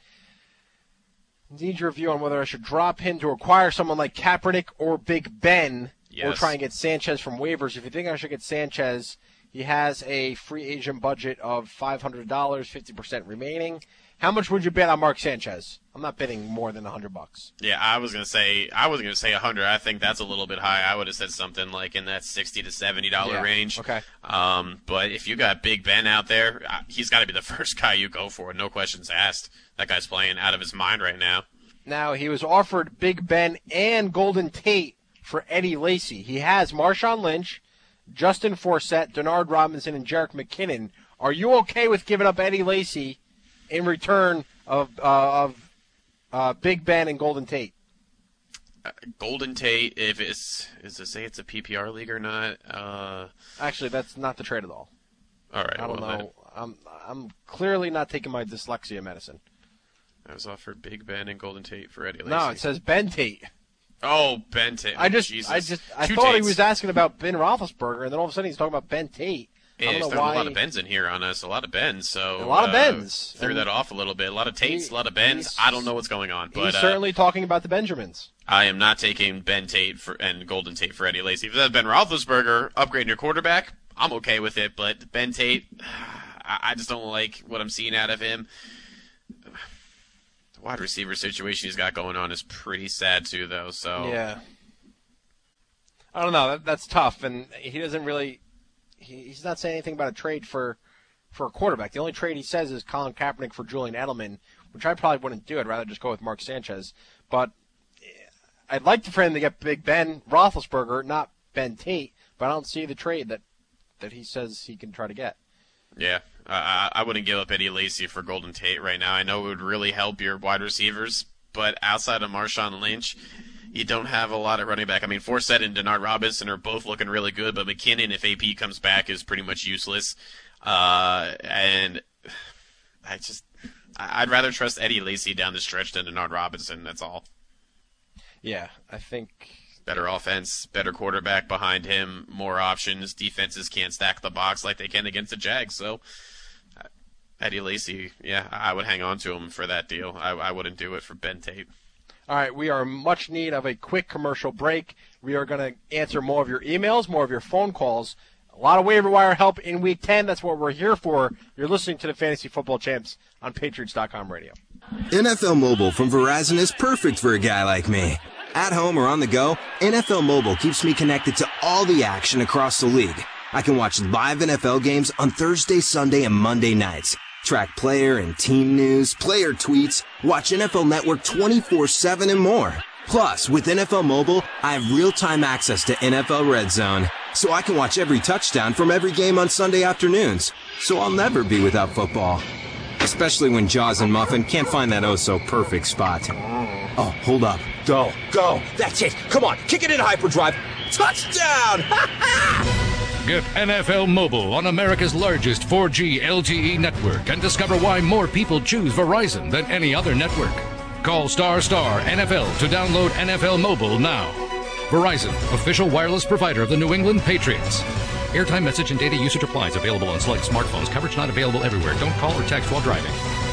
Need your view on whether I should drop him to acquire someone like Kaepernick or Big Ben, or try and get Sanchez from waivers. If you think I should get Sanchez, he has a free agent budget of $500, 50% remaining. How much would you bet on Mark Sanchez? I'm not betting more than $100. Yeah, I was gonna say 100. I think that's a little bit high. I would have said something like in that $60 to $70 range. Okay. But if you got Big Ben out there, he's got to be the first guy you go for. No questions asked. That guy's playing out of his mind right now. Now he was offered Big Ben and Golden Tate for Eddie Lacy. He has Marshawn Lynch, Justin Forsett, Denard Robinson, and Jerick McKinnon. Are you okay with giving up Eddie Lacy in return of Big Ben and Golden Tate? Golden Tate, if it's a PPR league or not? Actually, that's not the trade at all. All right. I don't know. I'm clearly not taking my dyslexia medicine. I was offered Big Ben and Golden Tate for Eddie Lacy. No, it says Ben Tate. Oh, Ben Tate. I Jesus. thought he was asking about Ben Roethlisberger, and then all of a sudden he's talking about Ben Tate. Yeah, I he's don't know throwing why. a lot of Bens in here on us. A lot of Bens. So A lot of Bens. Threw that off a little bit. A lot of Tates, a lot of Bens. I don't know what's going on. But He's certainly talking about the Benjamins. I am not taking Ben Tate and Golden Tate for Eddie Lacy. If that's Ben Roethlisberger upgrading your quarterback, I'm okay with it. But Ben Tate, I just don't like what I'm seeing out of him. The wide receiver situation he's got going on is pretty sad too, though. So yeah, I don't know. That's tough, and he doesn't really. He's not saying anything about a trade for a quarterback. The only trade he says is Colin Kaepernick for Julian Edelman, which I probably wouldn't do. I'd rather just go with Mark Sanchez. But I'd like for him to get Big Ben Roethlisberger, not Ben Tate. But I don't see the trade that he says he can try to get. Yeah, I wouldn't give up Eddie Lacy for Golden Tate right now. I know it would really help your wide receivers, but outside of Marshawn Lynch, you don't have a lot of running back. I mean, Forsett and Denard Robinson are both looking really good, but McKinnon, if AP comes back, is pretty much useless. And I'd rather trust Eddie Lacy down the stretch than Denard Robinson. That's all. Yeah, I think better offense, better quarterback behind him, more options. Defenses can't stack the box like they can against the Jags. So Eddie Lacy, yeah, I would hang on to him for that deal. I wouldn't do it for Ben Tate. All right, we are in much need of a quick commercial break. We are going to answer more of your emails, more of your phone calls. A lot of waiver wire help in Week 10. That's what we're here for. You're listening to the Fantasy Football Champs on Patriots.com radio. NFL Mobile from Verizon is perfect for a guy like me. At home or on the go, NFL Mobile keeps me connected to all the action across the league. I can watch live NFL games on Thursday, Sunday, and Monday nights. Track player and team news, player tweets, watch NFL Network 24/7 and more. Plus, with NFL Mobile, I have real-time access to NFL Red Zone, so I can watch every touchdown from every game on Sunday afternoons. So I'll never be without football. Especially when Jaws and Muffin can't find that oh-so-perfect spot. Oh, hold up. Go. That's it. Come on, kick it in hyperdrive. Touchdown! Get NFL Mobile on America's largest 4G LTE network and discover why more people choose Verizon than any other network. Call ** NFL to download NFL Mobile now. Verizon, official wireless provider of the New England Patriots. Airtime, message, and data usage applies. Available on select smartphones. Coverage not available everywhere. Don't call or text while driving.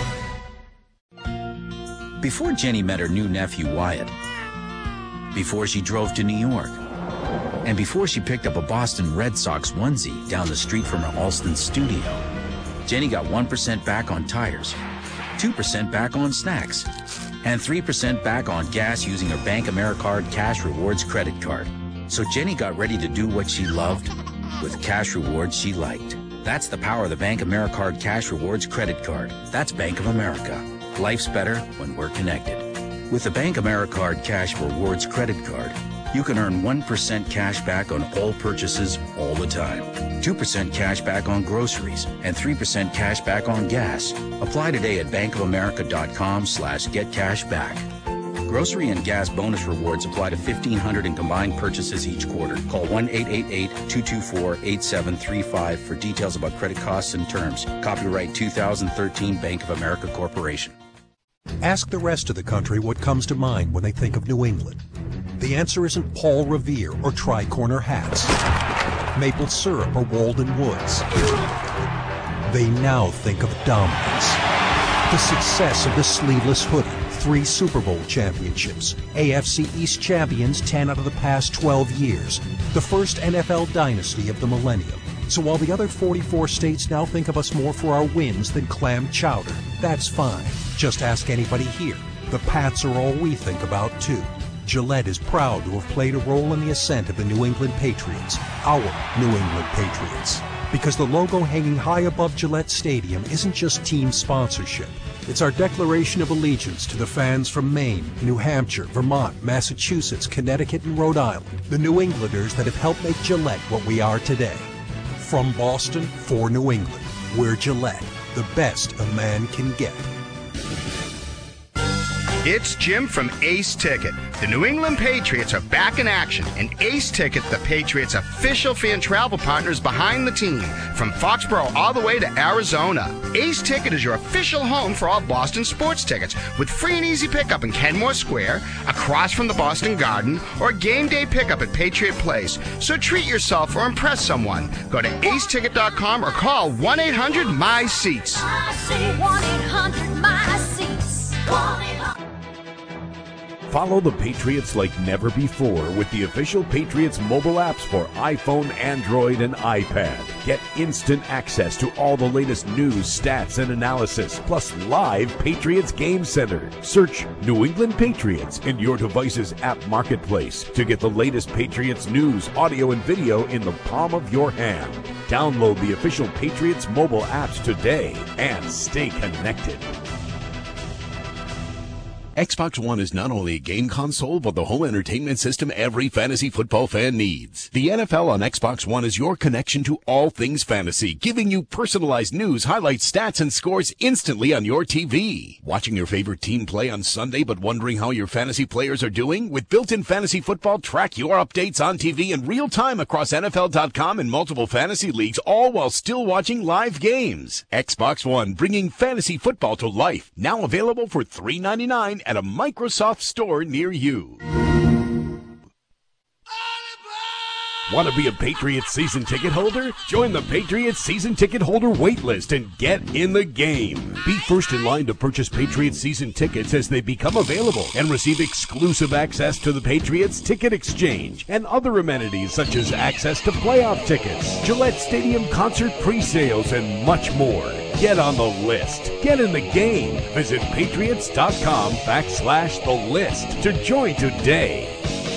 Before Jenny met her new nephew Wyatt, before she drove to New York, and before she picked up a Boston Red Sox onesie down the street from her Alston studio, Jenny got 1% back on tires, 2% back on snacks, and 3% back on gas using her Bank AmeriCard Cash Rewards credit card. So Jenny got ready to do what she loved with cash rewards she liked. That's the power of the Bank AmeriCard Cash Rewards credit card. That's Bank of America. Life's better when we're connected. With the Bank AmeriCard Cash Rewards credit card, you can earn 1% cash back on all purchases all the time, 2% cash back on groceries, and 3% cash back on gas. Apply today at bankofamerica.com/getcashback. Grocery and gas bonus rewards apply to 1,500 in combined purchases each quarter. Call 1-888-224-8735 for details about credit costs and terms. Copyright 2013 Bank of America Corporation. Ask the rest of the country what comes to mind when they think of New England. The answer isn't Paul Revere or tri-corner hats, maple syrup or Walden Woods. They now think of dominance. The success of the sleeveless hoodie, 3 Super Bowl championships, AFC East champions 10 out of the past 12 years, the first NFL dynasty of the millennium. So while the other 44 states now think of us more for our wins than clam chowder, that's fine. Just ask anybody here. The Pats are all we think about, too. Gillette is proud to have played a role in the ascent of the New England Patriots, our New England Patriots. Because the logo hanging high above Gillette Stadium isn't just team sponsorship. It's our declaration of allegiance to the fans from Maine, New Hampshire, Vermont, Massachusetts, Connecticut, and Rhode Island, the New Englanders that have helped make Gillette what we are today. From Boston, for New England, we're Gillette, the best a man can get. It's Jim from Ace Ticket. The New England Patriots are back in action, and Ace Ticket, the Patriots' official fan travel partner, is behind the team from Foxborough all the way to Arizona. Ace Ticket is your official home for all Boston sports tickets with free and easy pickup in Kenmore Square, across from the Boston Garden, or game day pickup at Patriot Place. So treat yourself or impress someone. Go to aceticket.com or call 1-800-MY-SEATS. I say 1-800-MY-SEATS. 1-800. Follow the Patriots like never before with the official Patriots mobile apps for iPhone, Android, and iPad. Get instant access to all the latest news, stats, and analysis, plus live Patriots Game Center. Search New England Patriots in your device's app marketplace to get the latest Patriots news, audio, and video in the palm of your hand. Download the official Patriots mobile apps today and stay connected. Xbox One is not only a game console, but the home entertainment system every fantasy football fan needs. The NFL on Xbox One is your connection to all things fantasy, giving you personalized news, highlights, stats, and scores instantly on your TV. Watching your favorite team play on Sunday, but wondering how your fantasy players are doing? With built-in fantasy football, track your updates on TV in real time across NFL.com and multiple fantasy leagues, all while still watching live games. Xbox One, bringing fantasy football to life. Now available for $3.99 at a Microsoft store near you. Want to be a Patriots season ticket holder? Join the Patriots season ticket holder waitlist and get in the game. Be first in line to purchase Patriots season tickets as they become available and receive exclusive access to the Patriots Ticket Exchange and other amenities such as access to playoff tickets, Gillette Stadium concert pre-sales, and much more. Get on the list. Get in the game. Visit patriots.com/the list to join today.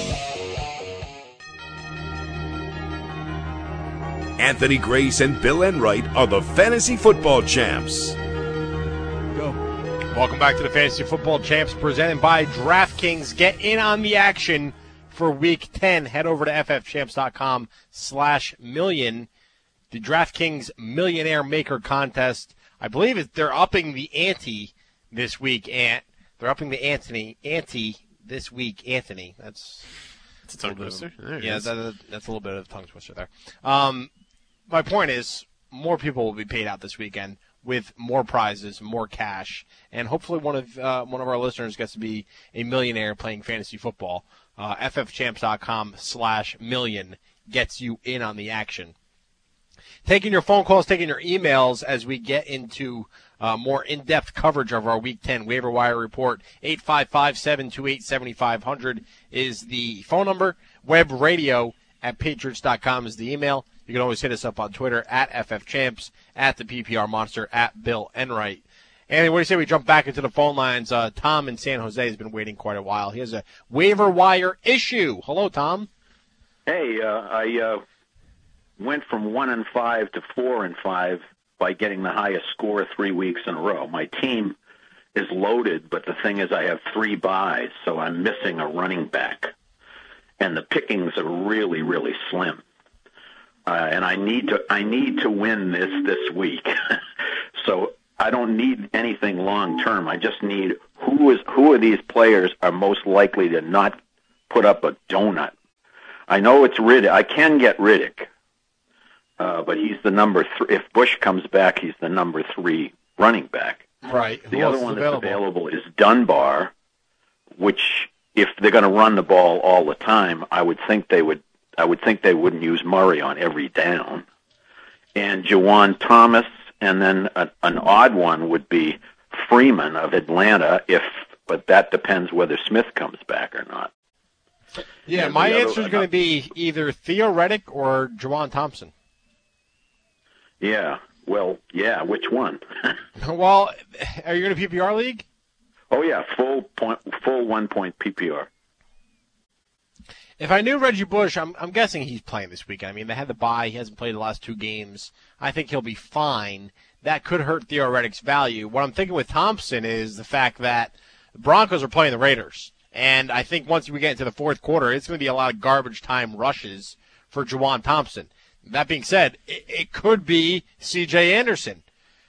Anthony Grace and Bill Enright are the Fantasy Football Champs. Go. Welcome back to the Fantasy Football Champs, presented by DraftKings. Get in on the action for Week 10. Head over to ffchamps.com/million. The DraftKings Millionaire Maker Contest. I believe they're upping the ante this week. They're upping the ante this week. Anthony. That's a tongue twister. That's a little bit of a tongue twister there. My point is, more people will be paid out this weekend with more prizes, more cash, and hopefully one of our listeners gets to be a millionaire playing fantasy football. ffchamps.com/million gets you in on the action. Taking your phone calls, taking your emails as we get into more in-depth coverage of our Week 10 waiver wire report. 855-728-7500 is the phone number. webradio@patriots.com is the email. You can always hit us up on Twitter at @FFChamps, at the PPR Monster, at Bill Enright. Anthony, what do you say we jump back into the phone lines? Tom in San Jose has been waiting quite a while. He has a waiver wire issue. Hello, Tom. Hey, I went from 1-5 to 4-5 by getting the highest score 3 weeks in a row. My team is loaded, but the thing is I have 3 buys, so I'm missing a running back. And the pickings are really, really slim. And I need to win this week. So I don't need anything long term. I just need who of these players are most likely to not put up a donut. I know it's Riddick. I can get Riddick, but he's the number 3. If Bush comes back, he's the number 3 running back. Right. The other one that's available is Dunbar, which if they're going to run the ball all the time, I would think they wouldn't use Murray on every down. And Juwan Thomas, and then an odd one would be Freeman of Atlanta, but that depends whether Smith comes back or not. Yeah, my answer is going to be either Theo Riddick or Juwan Thompson. Yeah. Well, yeah. Which one? Well, are you in a PPR league? Oh yeah, full 1-point PPR. If I knew Reggie Bush, I'm guessing he's playing this weekend. I mean, they had the bye. He hasn't played the last 2 games. I think he'll be fine. That could hurt Theo Riddick's value. What I'm thinking with Thompson is the fact that the Broncos are playing the Raiders. And I think once we get into the fourth quarter, it's going to be a lot of garbage time rushes for Juwan Thompson. That being said, it could be C.J. Anderson.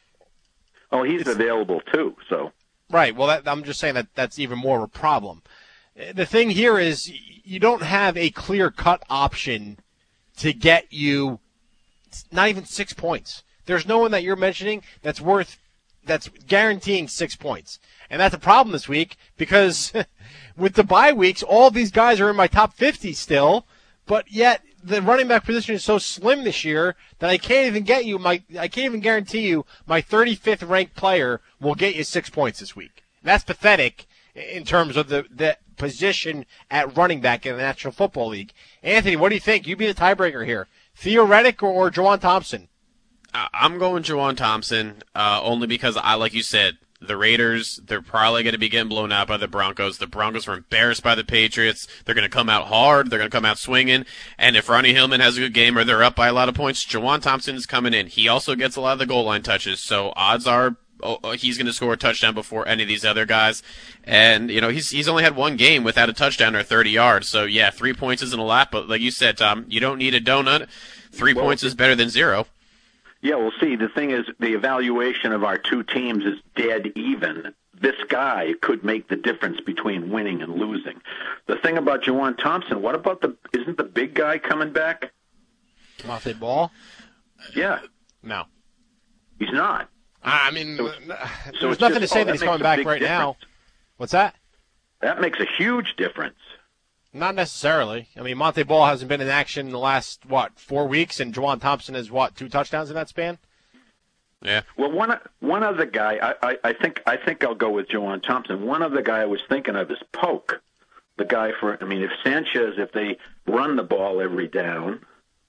Oh, he's available too, so. Right. Well, I'm just saying that's even more of a problem. The thing here is you don't have a clear-cut option to get you not even 6 points. There's no one that you're mentioning that's guaranteeing 6 points. And that's a problem this week because with the bye weeks, all these guys are in my top 50 still, but yet the running back position is so slim this year that I can't even guarantee you my 35th ranked player will get you 6 points this week. That's pathetic in terms of the position at running back in the National Football League. Anthony, what do you think? You be the tiebreaker here. Theo Riddick or Juwan Thompson? I'm going Juwan Thompson, only because like you said, the Raiders, they're probably going to be getting blown out by the Broncos. The Broncos were embarrassed by the Patriots. They're going to come out hard. They're going to come out swinging. And if Ronnie Hillman has a good game or they're up by a lot of points, Juwan Thompson is coming in. He also gets a lot of the goal line touches, so odds are he's going to score a touchdown before any of these other guys. And, he's only had 1 game without a touchdown or 30 yards. So, yeah, 3 points isn't a lot. But like you said, Tom, you don't need a donut. 3 points is better than 0. Yeah, well, see, the thing is, the evaluation of our 2 teams is dead even. This guy could make the difference between winning and losing. The thing about Juwan Thompson, what about isn't the big guy coming back? Monte Ball? Yeah. No. He's not. I mean, there's nothing to say that he's coming back right now. What's that? That makes a huge difference. Not necessarily. I mean, Monte Ball hasn't been in action in the last, 4 weeks, and Juwan Thompson has, 2 touchdowns in that span? Yeah. Well, one other guy, I think I'll go with Juwan Thompson. One other guy I was thinking of is Polk. The guy if Sanchez, if they run the ball every down,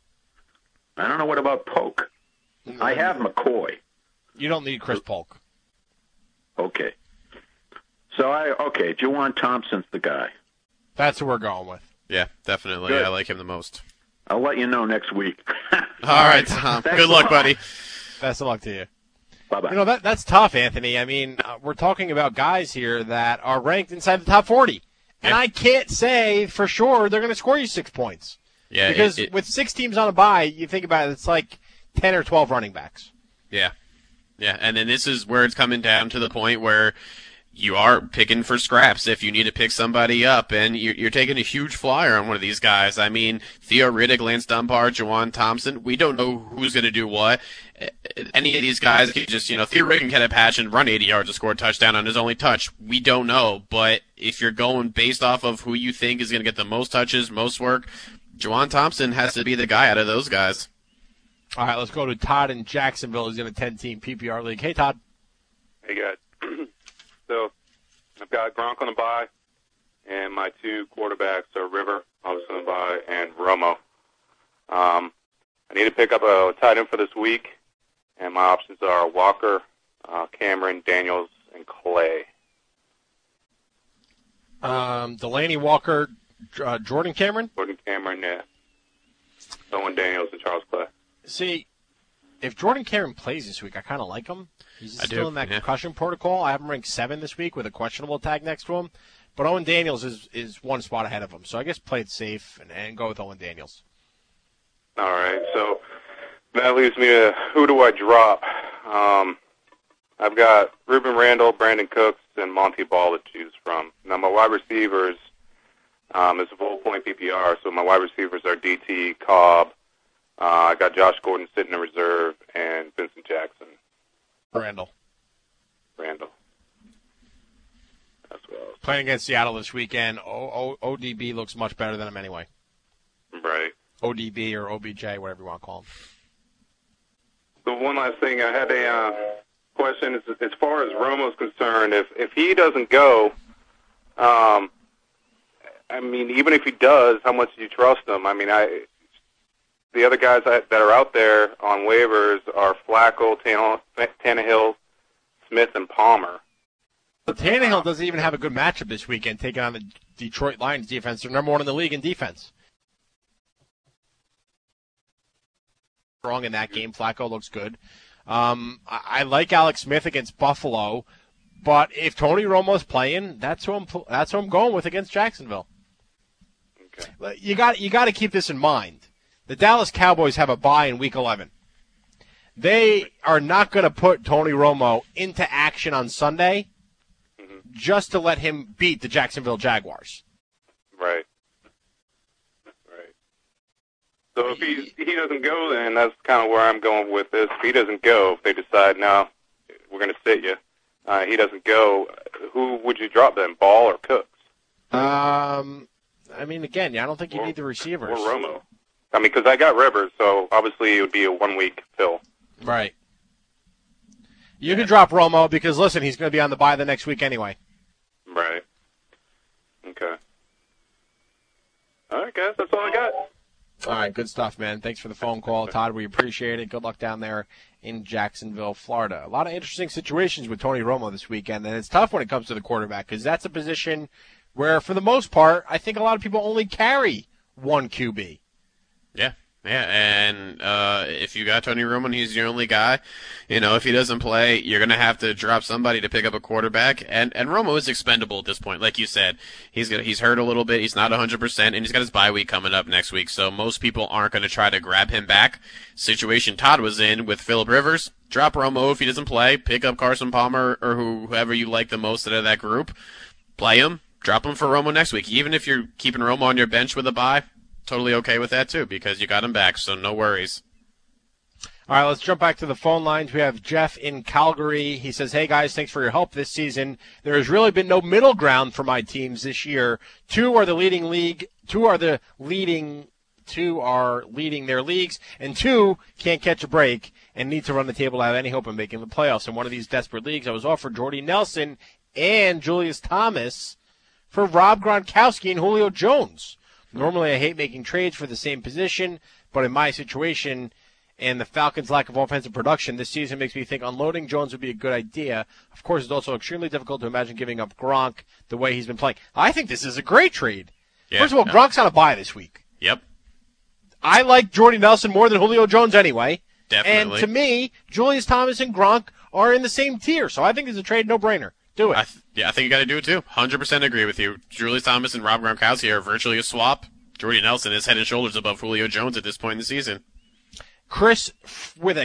I don't know what about Polk. I have McCoy. You don't need Chris Polk. Okay. So, Juwan Thompson's the guy. That's who we're going with. Yeah, definitely. Good. I like him the most. I'll let you know next week. All right, Tom. Good luck, buddy. Best of luck to you. Bye-bye. That's tough, Anthony. I mean, we're talking about guys here that are ranked inside the top 40. And I can't say for sure they're going to score you 6 points. Yeah. Because with 6 teams on a bye, you think about it, it's like 10 or 12 running backs. Yeah. Yeah, and then this is where it's coming down to the point where you are picking for scraps if you need to pick somebody up, and you're taking a huge flyer on one of these guys. I mean, Theo Riddick, Lance Dunbar, Juwan Thompson, we don't know who's going to do what. Any of these guys can just, Theo Riddick can get a patch and run 80 yards to score a touchdown on his only touch. We don't know, but if you're going based off of who you think is going to get the most touches, most work, Juwan Thompson has to be the guy out of those guys. All right, let's go to Todd in Jacksonville. He's in a 10-team PPR league. Hey, Todd. Hey, guys. So I've got Gronk on the bye, and my 2 quarterbacks are River, obviously on the bye, and Romo. I need to pick up a tight end for this week, and my options are Walker, Cameron, Daniels, and Clay. Delaney, Walker, Jordan Cameron? Jordan Cameron, yeah. Owen Daniels and Charles Clay. See, if Jordan Cameron plays this week, I kind of like him. He's still in that concussion protocol. I have him ranked 7 this week with a questionable tag next to him. But Owen Daniels is one spot ahead of him. So I guess play it safe and go with Owen Daniels. All right, so that leaves me to who do I drop? I've got Ruben Randall, Brandon Cooks, and Monty Ball to choose from. Now, my wide receivers is a full-point PPR, so my wide receivers are DT, Cobb. I got Josh Gordon sitting in reserve, and Vincent Jackson. Randall. That's what I was playing against Seattle this weekend. ODB looks much better than him anyway. Right. ODB or OBJ, whatever you want to call him. So one last thing, I had a question. As far as Romo's concerned, if he doesn't go, I mean, even if he does, how much do you trust him? I mean, the other guys that are out there on waivers are Flacco, Tannehill, Smith, and Palmer. But Tannehill doesn't even have a good matchup this weekend, taking on the Detroit Lions defense. They're number 1 in the league in defense. Wrong in that game. Flacco looks good. I like Alex Smith against Buffalo, but if Tony Romo's playing, that's who I'm going with against Jacksonville. Okay. You got to keep this in mind. The Dallas Cowboys have a bye in Week 11. They are not going to put Tony Romo into action on Sunday just to let him beat the Jacksonville Jaguars. Right. So if he doesn't go, then that's kind of where I'm going with this. If he doesn't go, if they decide, no, we're going to sit you, he doesn't go, who would you drop then, Ball or Cooks? I mean, again, I don't think you need the receivers. Or Romo. I mean, because I got Rivers, so obviously it would be a 1-week fill. Right. You can drop Romo because, listen, he's going to be on the bye the next week anyway. Right. Okay. All right, guys, that's all I got. All right, good stuff, man. Thanks for the phone call, Todd. We appreciate it. Good luck down there in Jacksonville, Florida. A lot of interesting situations with Tony Romo this weekend, and it's tough when it comes to the quarterback because that's a position where, for the most part, I think a lot of people only carry one QB. Yeah, and if you got Tony Romo and he's your only guy, if he doesn't play, you're going to have to drop somebody to pick up a quarterback. And Romo is expendable at this point. Like you said, he's hurt a little bit. He's not 100%, and he's got his bye week coming up next week. So most people aren't going to try to grab him back. Situation Todd was in with Phillip Rivers. Drop Romo if he doesn't play. Pick up Carson Palmer or whoever you like the most out of that group. Play him. Drop him for Romo next week. Even if you're keeping Romo on your bench with a bye, totally okay with that too because you got him back, so no worries. All right, let's jump back to the phone lines. We have Jeff in Calgary. He says, hey, guys, thanks for your help this season. There has really been no middle ground for my teams this year. Two are leading their leagues, and 2 can't catch a break and need to run the table to have any hope of making the playoffs. In one of these desperate leagues, I was offered Jordy Nelson and Julius Thomas for Rob Gronkowski and Julio Jones. Normally, I hate making trades for the same position, but in my situation and the Falcons' lack of offensive production this season makes me think unloading Jones would be a good idea. Of course, it's also extremely difficult to imagine giving up Gronk the way he's been playing. I think this is a great trade. Yeah, First of all, Gronk's on a bye this week. Yep. I like Jordy Nelson more than Julio Jones anyway. Definitely. And to me, Julius Thomas and Gronk are in the same tier, so I think it's a trade no-brainer. Do it. I think you got to do it too. 100% agree with you. Julius Thomas and Rob Gronkowski are virtually a swap. Jordy Nelson is head and shoulders above Julio Jones at this point in the season. Christopher with a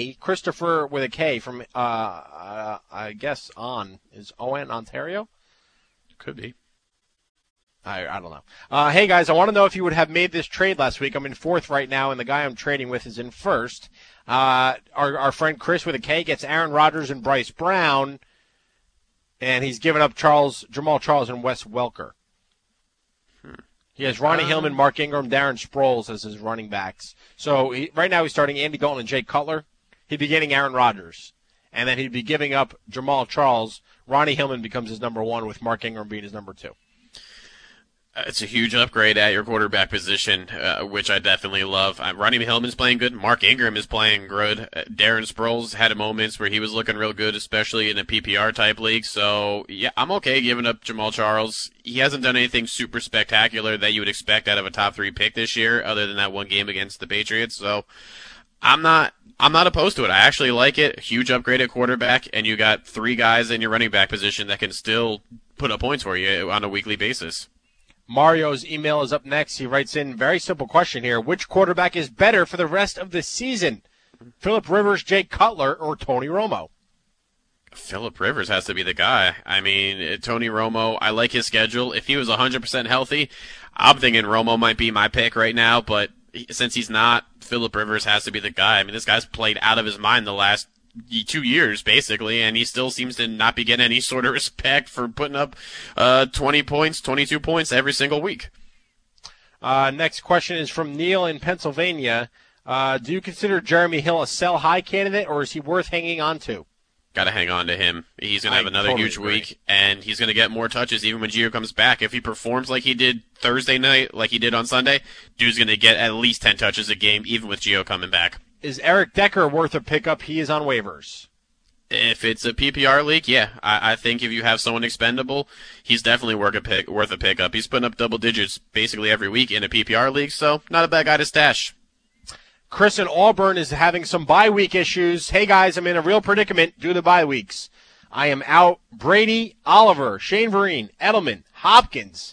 K from, I guess, is ON, Ontario? Could be. I don't know. Hey, guys, I want to know if you would have made this trade last week. I'm in 4th right now, and the guy I'm trading with is in 1st. Our friend Chris with a K gets Aaron Rodgers and Bryce Brown, and he's given up Jamal Charles and Wes Welker. He has Ronnie Hillman, Mark Ingram, Darren Sproles as his running backs. So right now he's starting Andy Dalton and Jay Cutler. He'd be getting Aaron Rodgers. And then he'd be giving up Jamal Charles. Ronnie Hillman becomes his number 1 with Mark Ingram being his number 2. It's a huge upgrade at your quarterback position, which I definitely love. Ronnie Hillman's playing good. Mark Ingram is playing good. Darren Sproles had moments where he was looking real good, especially in a PPR-type league. So, yeah, I'm okay giving up Jamal Charles. He hasn't done anything super spectacular that you would expect out of a top 3 pick this year, other than that one game against the Patriots. So, I'm not opposed to it. I actually like it. Huge upgrade at quarterback, and you got 3 guys in your running back position that can still put up points for you on a weekly basis. Mario's email is up next. He writes in, very simple question here. Which quarterback is better for the rest of the season? Phillip Rivers, Jake Cutler, or Tony Romo? Phillip Rivers has to be the guy. I mean, Tony Romo, I like his schedule. If he was 100% healthy, I'm thinking Romo might be my pick right now, but since he's not, Phillip Rivers has to be the guy. I mean, this guy's played out of his mind the last 2 years, basically, and he still seems to not be getting any sort of respect for putting up 20 points, 22 points every single week. Next question is from Neil in Pennsylvania. Do you consider Jeremy Hill a sell-high candidate, or is he worth hanging on to? Got to hang on to him. He's going to have another huge week, and he's going to get more touches even when Gio comes back. If he performs like he did Thursday night, like he did on Sunday, dude's going to get at least 10 touches a game, even with Gio coming back. Is Eric Decker worth a pickup? He is on waivers. If it's a PPR league, yeah. I think if you have someone expendable, he's definitely worth a pickup. He's putting up double digits basically every week in a PPR league, so not a bad guy to stash. Chris in Auburn is having some bye week issues. Hey, guys, I'm in a real predicament due to bye weeks. I am out Brady, Oliver, Shane Vereen, Edelman, Hopkins,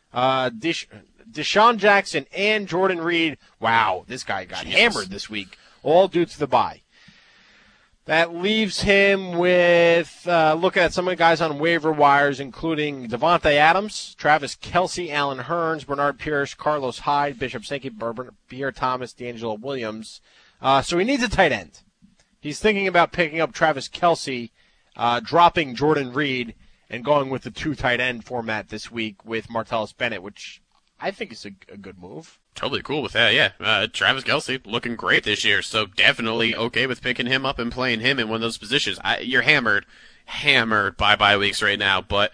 Deshaun Jackson, and Jordan Reed. Wow, this guy got hammered this week, all due to the bye. That leaves him with looking at some of the guys on waiver wires, including Devontae Adams, Travis Kelce, Alan Hearns, Bernard Pierce, Carlos Hyde, Bishop Sankey, Pierre Thomas, D'Angelo Williams. So he needs a tight end. He's thinking about picking up Travis Kelce, dropping Jordan Reed, and going with the 2 tight end format this week with Martellus Bennett, which I think is a good move. Totally cool with that, yeah. Travis Kelce looking great this year, so definitely okay with picking him up and playing him in one of those positions. You're hammered by bye weeks right now, but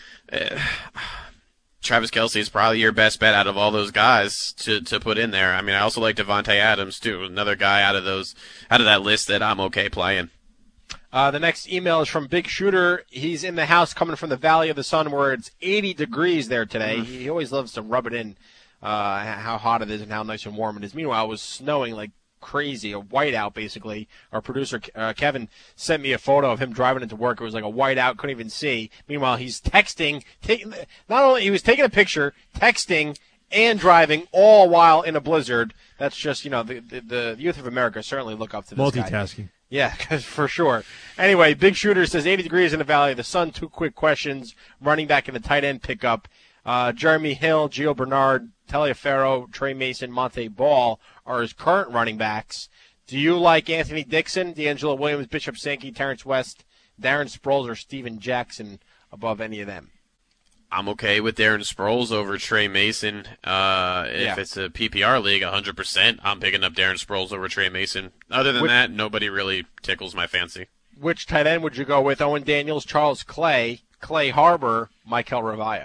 Travis Kelce is probably your best bet out of all those guys to put in there. I mean, I also like Devontae Adams too, another guy out of that list that I'm okay playing. The next email is from Big Shooter. He's in the house coming from the Valley of the Sun where it's 80 degrees there today. He always loves to rub it in. How hot it is and how nice and warm it is. Meanwhile, it was snowing like crazy, a whiteout basically. Our producer, Kevin, sent me a photo of him driving into work. It was like a whiteout, couldn't even see. Meanwhile, he's texting. Not only he was taking a picture, texting, and driving, all while in a blizzard. That's just, the youth of America certainly look up to this multitasking. Guy. Yeah, for sure. Anyway, Big Shooter says 80 degrees in the Valley of the Sun. 2 quick questions. Running back in the tight end pickup. Jeremy Hill, Gio Bernard, Taliaferro, Trey Mason, Monte Ball are his current running backs. Do you like Anthony Dixon, D'Angelo Williams, Bishop Sankey, Terrence West, Darren Sproles, or Steven Jackson above any of them? I'm okay with Darren Sproles over Trey Mason. If it's a PPR league, 100%, I'm picking up Darren Sproles over Trey Mason. Other than that, nobody really tickles my fancy. Which tight end would you go with? Owen Daniels, Charles Clay, Clay Harbor, Michael Rivera.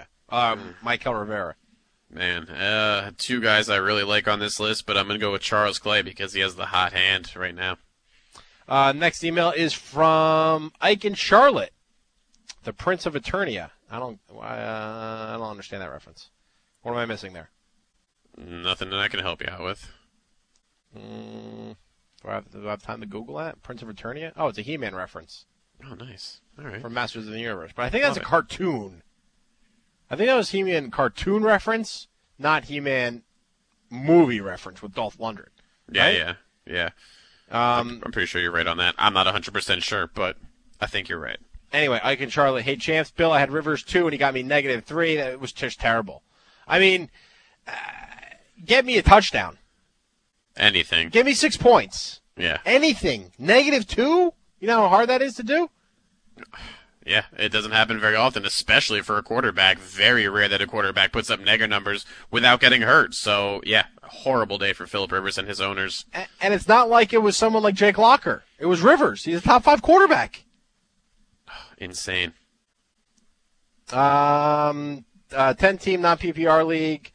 Man, 2 guys I really like on this list, but I'm going to go with Charles Clay because he has the hot hand right now. Next email is from Ike in Charlotte, the Prince of Eternia. I don't understand that reference. What am I missing there? Nothing that I can help you out with. Do I have time to Google that? Prince of Eternia? Oh, it's a He-Man reference. Oh, nice. All right. From Masters of the Universe. But I think that's a cartoon. I think that was He-Man cartoon reference, not He-Man movie reference with Dolph Lundgren. Yeah, right? yeah. I'm pretty sure you're right on that. I'm not 100% sure, but I think you're right. Anyway, Ike and Charlotte. Hey, champs, Bill, I had Rivers 2, and he got me -3. That was just terrible. I mean, get me a touchdown. Anything. Give me 6 points. Yeah. Anything. -2? You know how hard that is to do? Yeah, it doesn't happen very often, especially for a quarterback. Very rare that a quarterback puts up negative numbers without getting hurt. So, yeah, horrible day for Phillip Rivers and his owners. And it's not like it was someone like Jake Locker. It was Rivers. He's a top 5 quarterback. Insane. 10-team non-PPR league.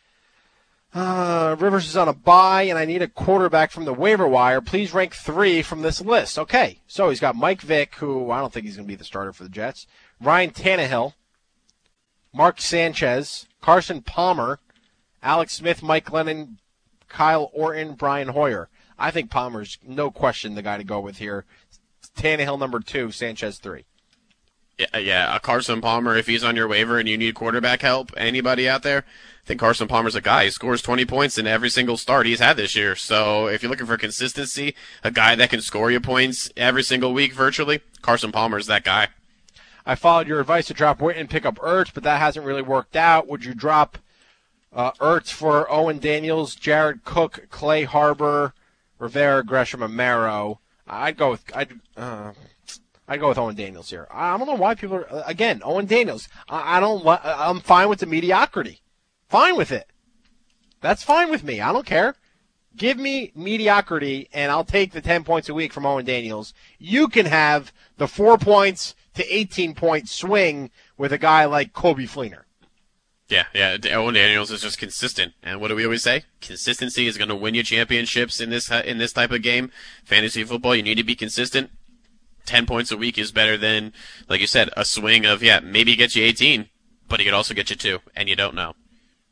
Rivers is on a bye, and I need a quarterback from the waiver wire. Please rank 3 from this list. Okay, so he's got Mike Vick, who I don't think he's going to be the starter for the Jets. Ryan Tannehill, Mark Sanchez, Carson Palmer, Alex Smith, Mike Lennon, Kyle Orton, Brian Hoyer. I think Palmer's no question the guy to go with here. Tannehill number 2, Sanchez 3. Yeah, Carson Palmer, if he's on your waiver and you need quarterback help, anybody out there, I think Carson Palmer's a guy. He scores 20 points in every single start he's had this year. So if you're looking for consistency, a guy that can score you points every single week virtually, Carson Palmer's that guy. I followed your advice to drop Witten and pick up Ertz, but that hasn't really worked out. Would you drop Ertz for Owen Daniels, Jared Cook, Clay Harbor, Rivera, Gresham, and Marrow? I'd go with Owen Daniels here. I don't know why people are, again, Owen Daniels. I'm fine with the mediocrity. Fine with it. That's fine with me. I don't care. Give me mediocrity, and I'll take the 10 points a week from Owen Daniels. You can have the 4 points to 18-point swing with a guy like Coby Fleener. Yeah. Owen Daniels is just consistent, and what do we always say? Consistency is going to win you championships in this type of game. Fantasy football, you need to be consistent. 10 points a week is better than, like you said, a swing of maybe get you 18, but he could also get you 2, and you don't know.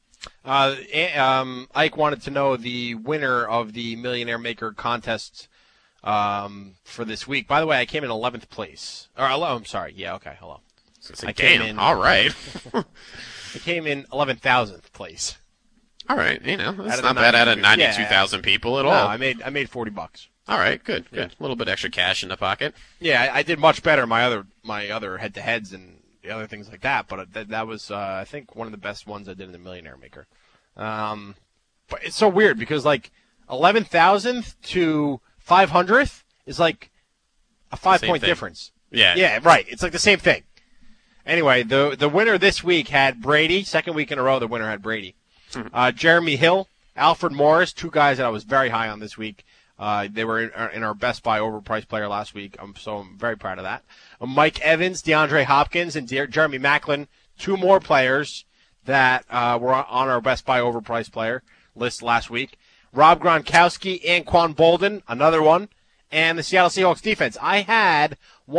Ike wanted to know the winner of the Millionaire Maker contest for this week. By the way, I came in 11th place. I'm sorry. Yeah, okay, hello. All right. I came in 11,000th place. All right, that's not bad out of 92,000 people at all. I made $40. All right, good. A little bit extra cash in the pocket. Yeah, I did much better in my other head-to-heads and the other things like that, but that was, I think, one of the best ones I did in the Millionaire Maker. But it's so weird because, 11,000th to 500th is like a 5-point difference. Yeah, right. It's like the same thing. Anyway, the winner this week had Brady. Second week in a row, the winner had Brady. Jeremy Hill, Alfred Morris, 2 guys that I was very high on this week. They were in our Best Buy overpriced player last week, so I'm very proud of that. Mike Evans, DeAndre Hopkins, and Jeremy Maclin, 2 more players that were on our Best Buy overpriced player list last week. Rob Gronkowski, Anquan Bolden, another one, and the Seattle Seahawks defense. I had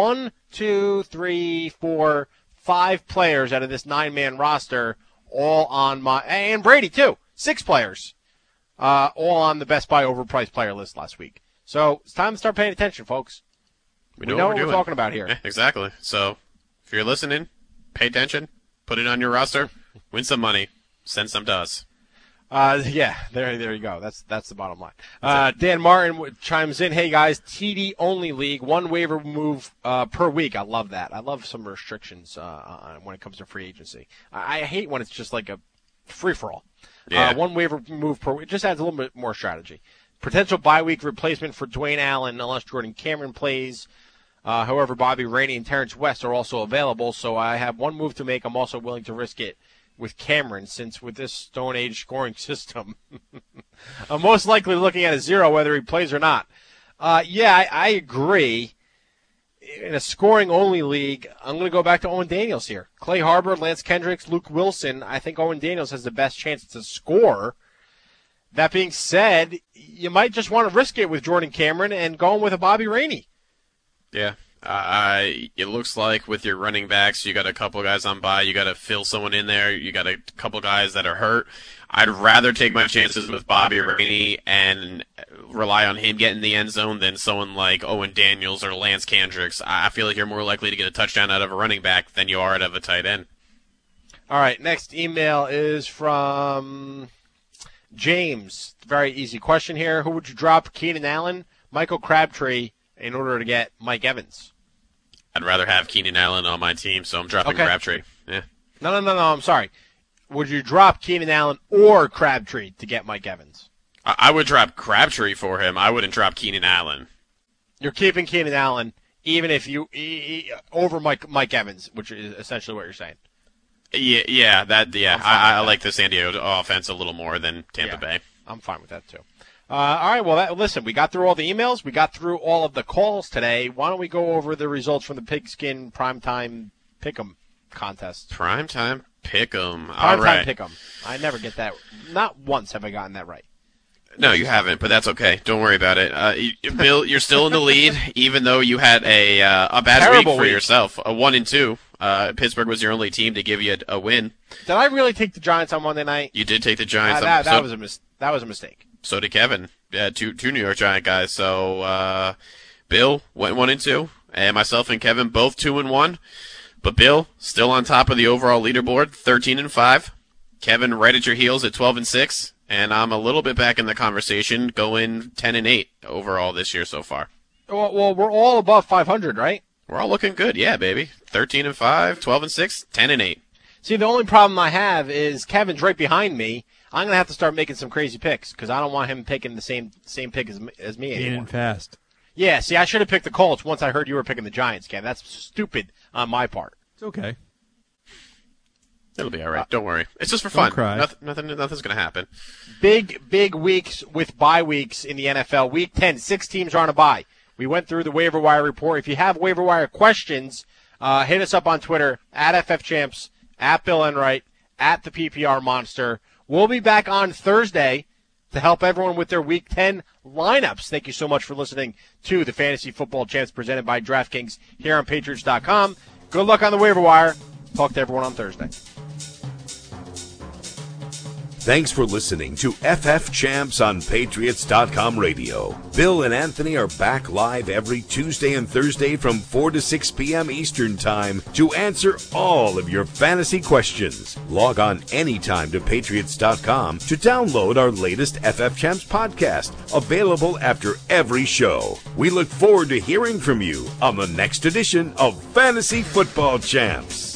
5 players out of this 9-man roster, all on and Brady too, 6 players. All on the Best Buy overpriced player list last week. So it's time to start paying attention, folks. We know what we're talking about here. Yeah, exactly. So if you're listening, pay attention, put it on your roster, win some money, send some to us. There you go. That's the bottom line. Dan Martin chimes in. Hey guys, TD only league, 1 waiver move per week. I love that. I love some restrictions when it comes to free agency. I hate when it's just like a free for all. Yeah. 1 waiver move per week. It just adds a little bit more strategy. Potential bye week replacement for Dwayne Allen unless Jordan Cameron plays. However, Bobby Rainey and Terrence West are also available, so I have 1 move to make. I'm also willing to risk it with Cameron, since with this Stone Age scoring system, I'm most likely looking at a 0 whether he plays or not. I agree. In a scoring-only league, I'm going to go back to Owen Daniels here. Clay Harbor, Lance Kendricks, Luke Wilson. I think Owen Daniels has the best chance to score. That being said, you might just want to risk it with Jordan Cameron and going with a Bobby Rainey. Yeah. It looks like with your running backs, you got a couple guys on bye. You got to fill someone in there. You got a couple guys that are hurt. I'd rather take my chances with Bobby Rainey and rely on him getting the end zone than someone like Owen Daniels or Lance Kendricks. I feel like you're more likely to get a touchdown out of a running back than you are out of a tight end. All right, next email is from James. Very easy question here. Who would you drop, Keenan Allen, Michael Crabtree, in order to get Mike Evans? I'd rather have Keenan Allen on my team, so I'm dropping Crabtree. Yeah. No, I'm sorry. Would you drop Keenan Allen or Crabtree to get Mike Evans? I would drop Crabtree for him. I wouldn't drop Keenan Allen. You're keeping Keenan Allen even if you over Mike Evans, which is essentially what you're saying. Yeah. I like the San Diego offense a little more than Tampa Bay. I'm fine with that too. All right, well, listen, we got through all the emails. We got through all of the calls today. Why don't we go over the results from the Pigskin Primetime Pick'em contest? Primetime Pick'em. All Primetime right. Pick'em. I never get that. Not once have I gotten that right. No, you haven't, but that's okay. Don't worry about it. Bill, you're still in the lead, even though you had a bad Terrible week for week. yourself. A 1-2. Pittsburgh was your only team to give you a win. Did I really take the Giants on Monday night? You did take the Giants. That was a mistake. So did Kevin. Two New York Giant guys. So Bill went 1-2, and myself and Kevin both 2-1. But Bill still on top of the overall leaderboard, 13-5. Kevin right at your heels at 12-6. And I'm a little bit back in the conversation, going 10-8 overall this year so far. Well, we're all above 500, right? We're all looking good, yeah, baby. 13-5, 12-6, 10-8. See, the only problem I have is Kevin's right behind me. I'm gonna have to start making some crazy picks because I don't want him picking the same pick as me anymore. Being fast. Yeah, see, I should have picked the Colts once I heard you were picking the Giants, Kevin. That's stupid on my part. It's okay. It'll be all right. Don't worry. It's just for fun. Don't cry. Nothing's going to happen. Big weeks with bye weeks in the NFL. Week 10, 6 teams are on a bye. We went through the waiver wire report. If you have waiver wire questions, hit us up on Twitter, at FFChamps, at Bill Enright, at the PPR Monster. We'll be back on Thursday to help everyone with their Week 10 lineups. Thank you so much for listening to the Fantasy Football Champs presented by DraftKings here on Patriots.com. Good luck on the waiver wire. Talk to everyone on Thursday. Thanks for listening to FF Champs on Patriots.com radio. Bill and Anthony are back live every Tuesday and Thursday from 4 to 6 p.m. Eastern Time to answer all of your fantasy questions. Log on anytime to Patriots.com to download our latest FF Champs podcast, available after every show. We look forward to hearing from you on the next edition of Fantasy Football Champs.